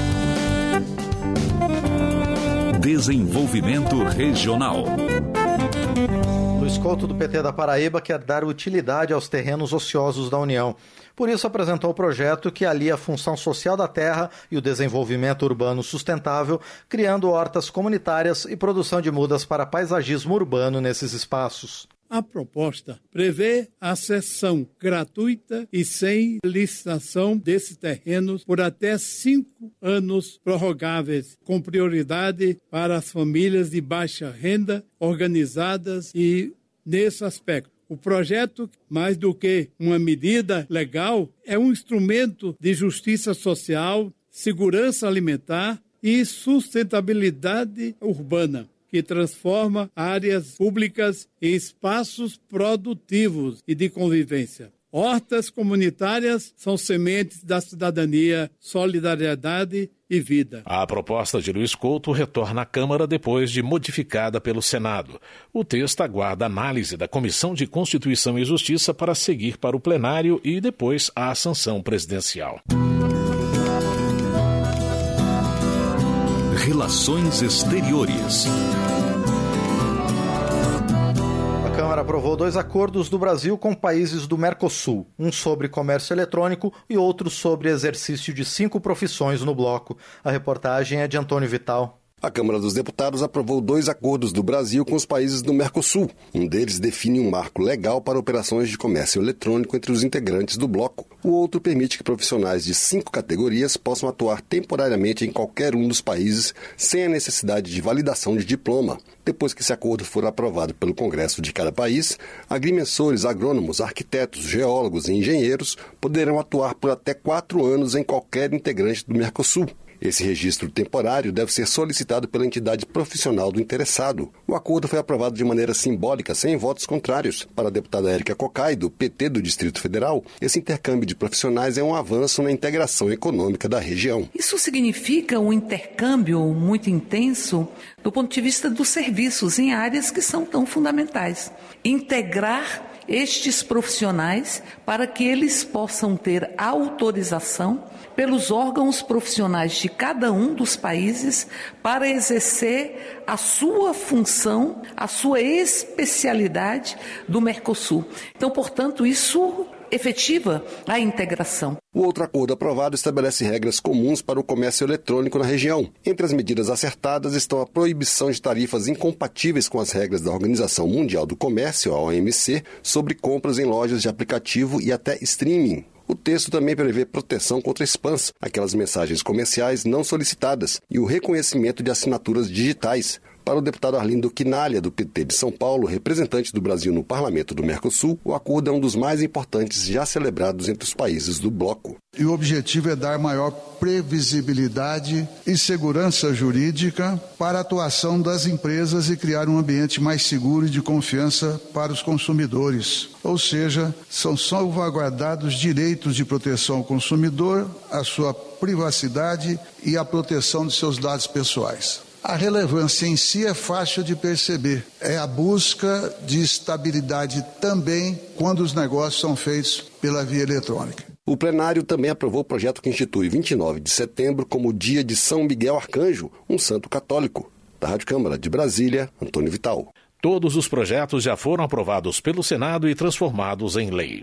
Desenvolvimento Regional. Luiz Couto, do P T da Paraíba, quer dar utilidade aos terrenos ociosos da União. Por isso, apresentou o projeto que alia a função social da terra e o desenvolvimento urbano sustentável, criando hortas comunitárias e produção de mudas para paisagismo urbano nesses espaços. A proposta prevê a cessão gratuita e sem licitação desses terrenos por até cinco anos prorrogáveis, com prioridade para as famílias de baixa renda organizadas e nesse aspecto. O projeto, mais do que uma medida legal, é um instrumento de justiça social, segurança alimentar e sustentabilidade urbana, que transforma áreas públicas em espaços produtivos e de convivência. Hortas comunitárias são sementes da cidadania, solidariedade e vida. A proposta de Luiz Couto retorna à Câmara depois de modificada pelo Senado. O texto aguarda análise da Comissão de Constituição e Justiça para seguir para o plenário e depois a sanção presidencial. Relações Exteriores. A Câmara aprovou dois acordos do Brasil com países do Mercosul, um sobre comércio eletrônico e outro sobre exercício de cinco profissões no bloco. A reportagem é de Antônio Vital. A Câmara dos Deputados aprovou dois acordos do Brasil com os países do Mercosul. Um deles define um marco legal para operações de comércio eletrônico entre os integrantes do bloco. O outro permite que profissionais de cinco categorias possam atuar temporariamente em qualquer um dos países sem a necessidade de validação de diploma. Depois que esse acordo for aprovado pelo Congresso de cada país, agrimensores, agrônomos, arquitetos, geólogos e engenheiros poderão atuar por até quatro anos em qualquer integrante do Mercosul. Esse registro temporário deve ser solicitado pela entidade profissional do interessado. O acordo foi aprovado de maneira simbólica, sem votos contrários. Para a deputada Érica Cocai, do P T do Distrito Federal, esse intercâmbio de profissionais é um avanço na integração econômica da região. Isso significa um intercâmbio muito intenso do ponto de vista dos serviços em áreas que são tão fundamentais. Integrar estes profissionais para que eles possam ter autorização pelos órgãos profissionais de cada um dos países para exercer a sua função, a sua especialidade do Mercosul. Então, portanto, isso efetiva a integração. O outro acordo aprovado estabelece regras comuns para o comércio eletrônico na região. Entre as medidas acertadas estão a proibição de tarifas incompatíveis com as regras da Organização Mundial do Comércio, a O M C, sobre compras em lojas de aplicativo e até streaming. O texto também prevê proteção contra spams, aquelas mensagens comerciais não solicitadas, e o reconhecimento de assinaturas digitais. Para o deputado Arlindo Quinalha, do P T de São Paulo, representante do Brasil no Parlamento do Mercosul, o acordo é um dos mais importantes já celebrados entre os países do bloco. E o objetivo é dar maior previsibilidade e segurança jurídica para a atuação das empresas e criar um ambiente mais seguro e de confiança para os consumidores. Ou seja, são salvaguardados direitos de proteção ao consumidor, a sua privacidade e a proteção de seus dados pessoais. A relevância em si é fácil de perceber. É a busca de estabilidade também quando os negócios são feitos pela via eletrônica. O plenário também aprovou o projeto que institui vinte e nove de setembro como o dia de São Miguel Arcanjo, um santo católico. Da Rádio Câmara de Brasília, Antônio Vital. Todos os projetos já foram aprovados pelo Senado e transformados em lei.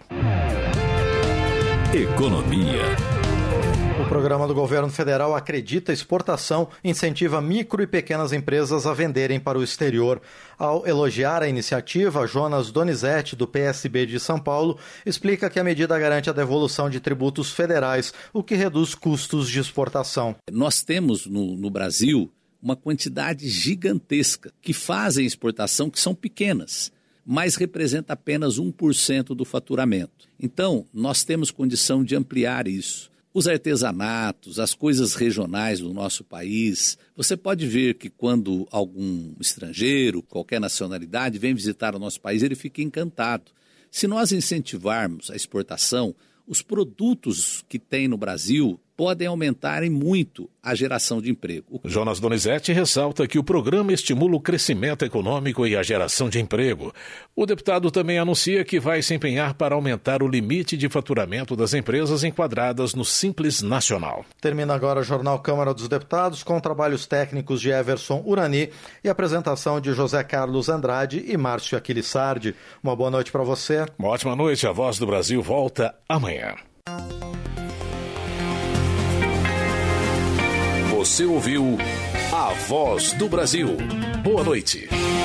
Economia. O programa do governo federal Acredita Exportação incentiva micro e pequenas empresas a venderem para o exterior. Ao elogiar a iniciativa, Jonas Donizete, do P S B de São Paulo, explica que a medida garante a devolução de tributos federais, o que reduz custos de exportação. Nós temos no, no Brasil uma quantidade gigantesca que fazem exportação, que são pequenas, mas representa apenas um por cento do faturamento. Então, nós temos condição de ampliar isso. Os artesanatos, as coisas regionais do nosso país, você pode ver que quando algum estrangeiro, qualquer nacionalidade, vem visitar o nosso país, ele fica encantado. Se nós incentivarmos a exportação, os produtos que tem no Brasil podem aumentar em muito a geração de emprego. Jonas Donizete ressalta que o programa estimula o crescimento econômico e a geração de emprego. O deputado também anuncia que vai se empenhar para aumentar o limite de faturamento das empresas enquadradas no Simples Nacional. Termina agora o Jornal Câmara dos Deputados com trabalhos técnicos de Everson Urani e apresentação de José Carlos Andrade e Márcio Aquilissardi. Uma boa noite para você. Uma ótima noite. A Voz do Brasil volta amanhã. Você ouviu A Voz do Brasil. Boa noite.